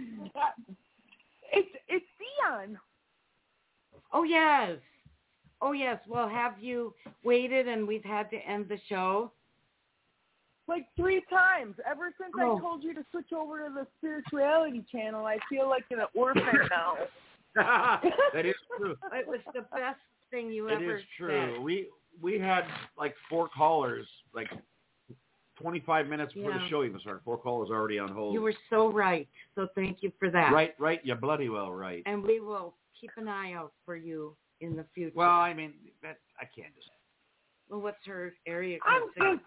It's Dion. Oh yes. Well, have you waited and we've had to end the show? Like 3 times. Ever since I told you to switch over to the spirituality channel, I feel like an orphan now. That is true. It was the best thing you ever said. It is true. Said. We had like 4 callers, like 25 minutes before the show even started. 4 callers already on hold. You were so right. So thank you for that. Right. You're bloody well right. And we will keep an eye out for you in the future. Well, I mean, I can't just. Well, what's her area code?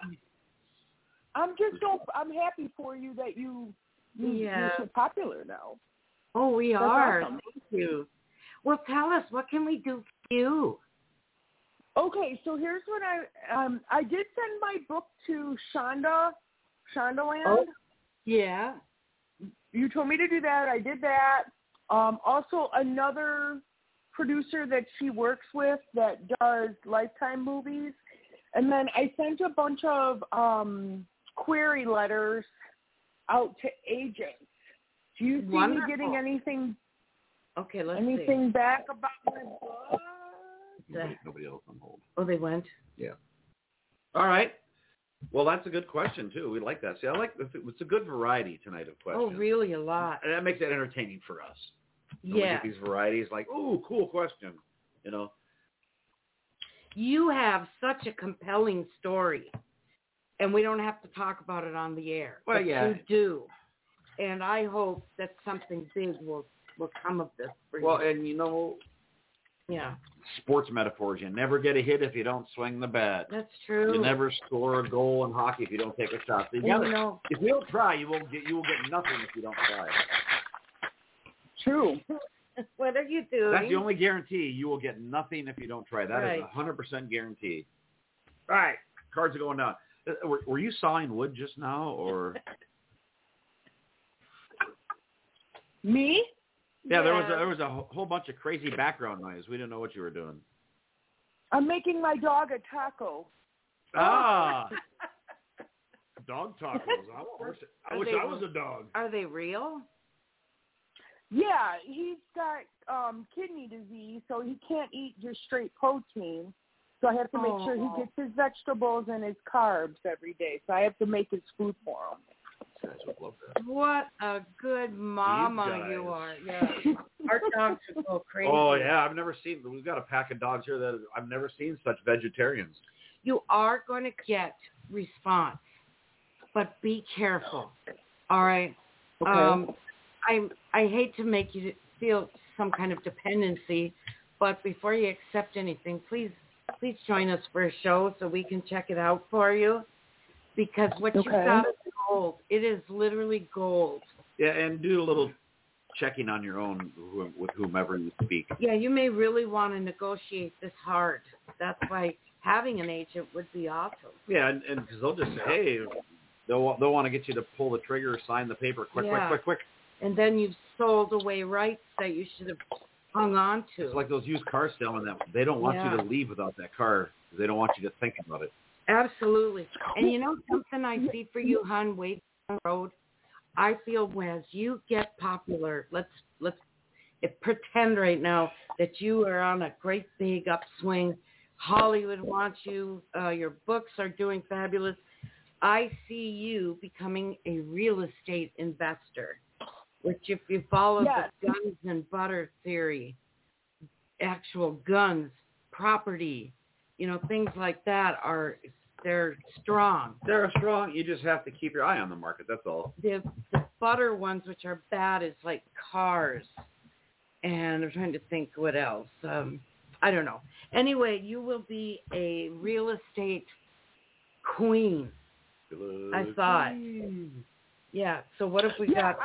I'm happy for you that you're so popular now. Oh, we That's are. Awesome. Thank you. Well, tell us, what can we do for you? Okay, so here's what I did send my book to Shondaland. Oh, yeah. You told me to do that. I did that. Also, another producer that she works with that does Lifetime movies. And then I sent a bunch of query letters out to agents. Do you see me getting anything? Okay, let's anything back about my book? Nobody else on hold. Oh, they went? Yeah. All right. Well, that's a good question, too. We like that. See, I like this. It's a good variety tonight of questions. Oh, really? A lot. And that makes it entertaining for us. We get these varieties like, ooh, cool question. You know. You have such a compelling story, and we don't have to talk about it on the air. Well, but yeah. You do. And I hope that something big will come of this for you. Well, and sports metaphors. You never get a hit if you don't swing the bat. That's true. You never score a goal in hockey if you don't take a shot. So if you don't try, you will get nothing if you don't try. True. What are you doing? That's the only guarantee. You will get nothing if you don't try. That is 100% guarantee. All right, cards are going down. Were you sawing wood just now, or? Me? Yeah, there was a whole bunch of crazy background noise. We didn't know what you were doing. I'm making my dog a taco. Ah, dog tacos. I wish I was a dog. Are they real? Yeah, he's got kidney disease, so he can't eat just straight protein. So I have to make sure he gets his vegetables and his carbs every day. So I have to make his food for him. What a good mama you are. Yeah. Our dogs would go crazy. Oh, yeah. We've got a pack of dogs here that I've never seen such vegetarians. You are going to get response, but be careful. All right? Okay. I hate to make you feel some kind of dependency, but before you accept anything, please join us for a show so we can check it out for you. Because what you've got is gold. It is literally gold. Yeah, and do a little checking on your own with whomever you speak. Yeah, you may really want to negotiate this hard. That's why having an agent would be awesome. Yeah, and because they'll just say, hey, they'll want to get you to pull the trigger, sign the paper, quick. And then you've sold away rights that you should have hung on to. It's like those used car salesmen. They don't want you to leave without that car because they don't want you to think about it. Absolutely. And you know something I see for you, hon, way down the road? I feel as you get popular, let's pretend right now that you are on a great big upswing. Hollywood wants you. Your books are doing fabulous. I see you becoming a real estate investor, which if you follow the guns and butter theory, actual guns, property, things like that they're strong. They're strong. You just have to keep your eye on the market. That's all. The butter ones, which are bad, is like cars. And I'm trying to think what else. I don't know. Anyway, you will be a real estate queen. I thought. Yeah. So what if we got?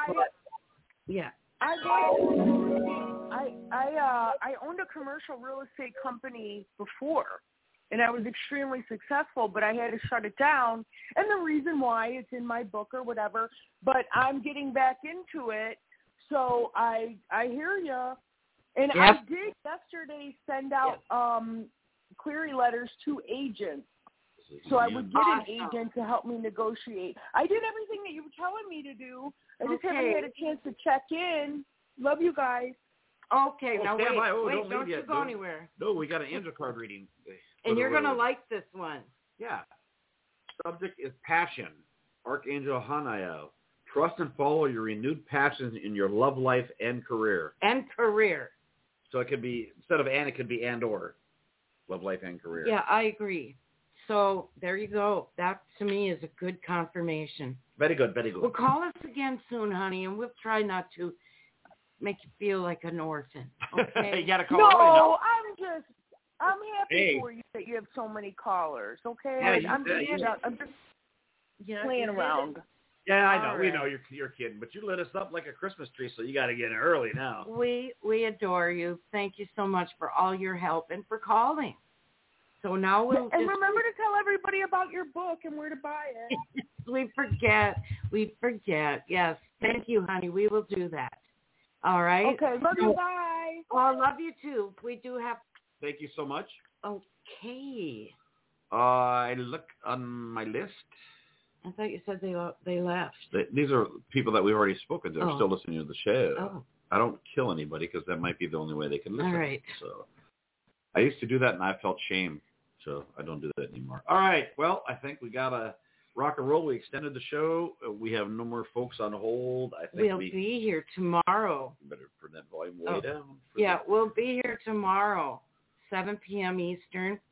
I owned a commercial real estate company before, and I was extremely successful, but I had to shut it down. And the reason why, it's in my book or whatever, but I'm getting back into it. So I hear you. And I did yesterday send out query letters to agents. So I would get an agent to help me negotiate. I did everything that you were telling me to do. I just haven't had a chance to check in. Love you guys. Okay, now wait, don't you go anywhere. No, we got an angel card reading. And you're going to like this one. Yeah. Subject is passion. Archangel Hanael. Trust and follow your renewed passions in your love life and career. So it could be, instead of and, it could be and or. Love life and career. Yeah, I agree. So there you go. That, to me, is a good confirmation. Very good, very good. Well, call us again soon, honey, and we'll try not to make you feel like an orphan. Okay? You got to call No, I'm happy for you that you have so many callers, okay? Yeah, I'm just playing around. Yeah, I know. We know you're kidding, but you lit us up like a Christmas tree, so you got to get in early now. We adore you. Thank you so much for all your help and for calling. So now remember to tell everybody about your book and where to buy it. We forget. Yes. Thank you, honey. We will do that. All right. Okay. Love you. Bye. Oh, I love you too. We do have. Thank you so much. Okay. I look on my list. I thought you said they left. These are people that we've already spoken to. Are still listening to the show. Oh. I don't kill anybody because that might be the only way they can listen. All right. So I used to do that, and I felt shame. So I don't do that anymore. All right. Well, I think we got to rock and roll. We extended the show. We have no more folks on hold. I think we'll be here tomorrow. Better turn that volume way down. Yeah, we'll be here tomorrow, 7 p.m. Eastern.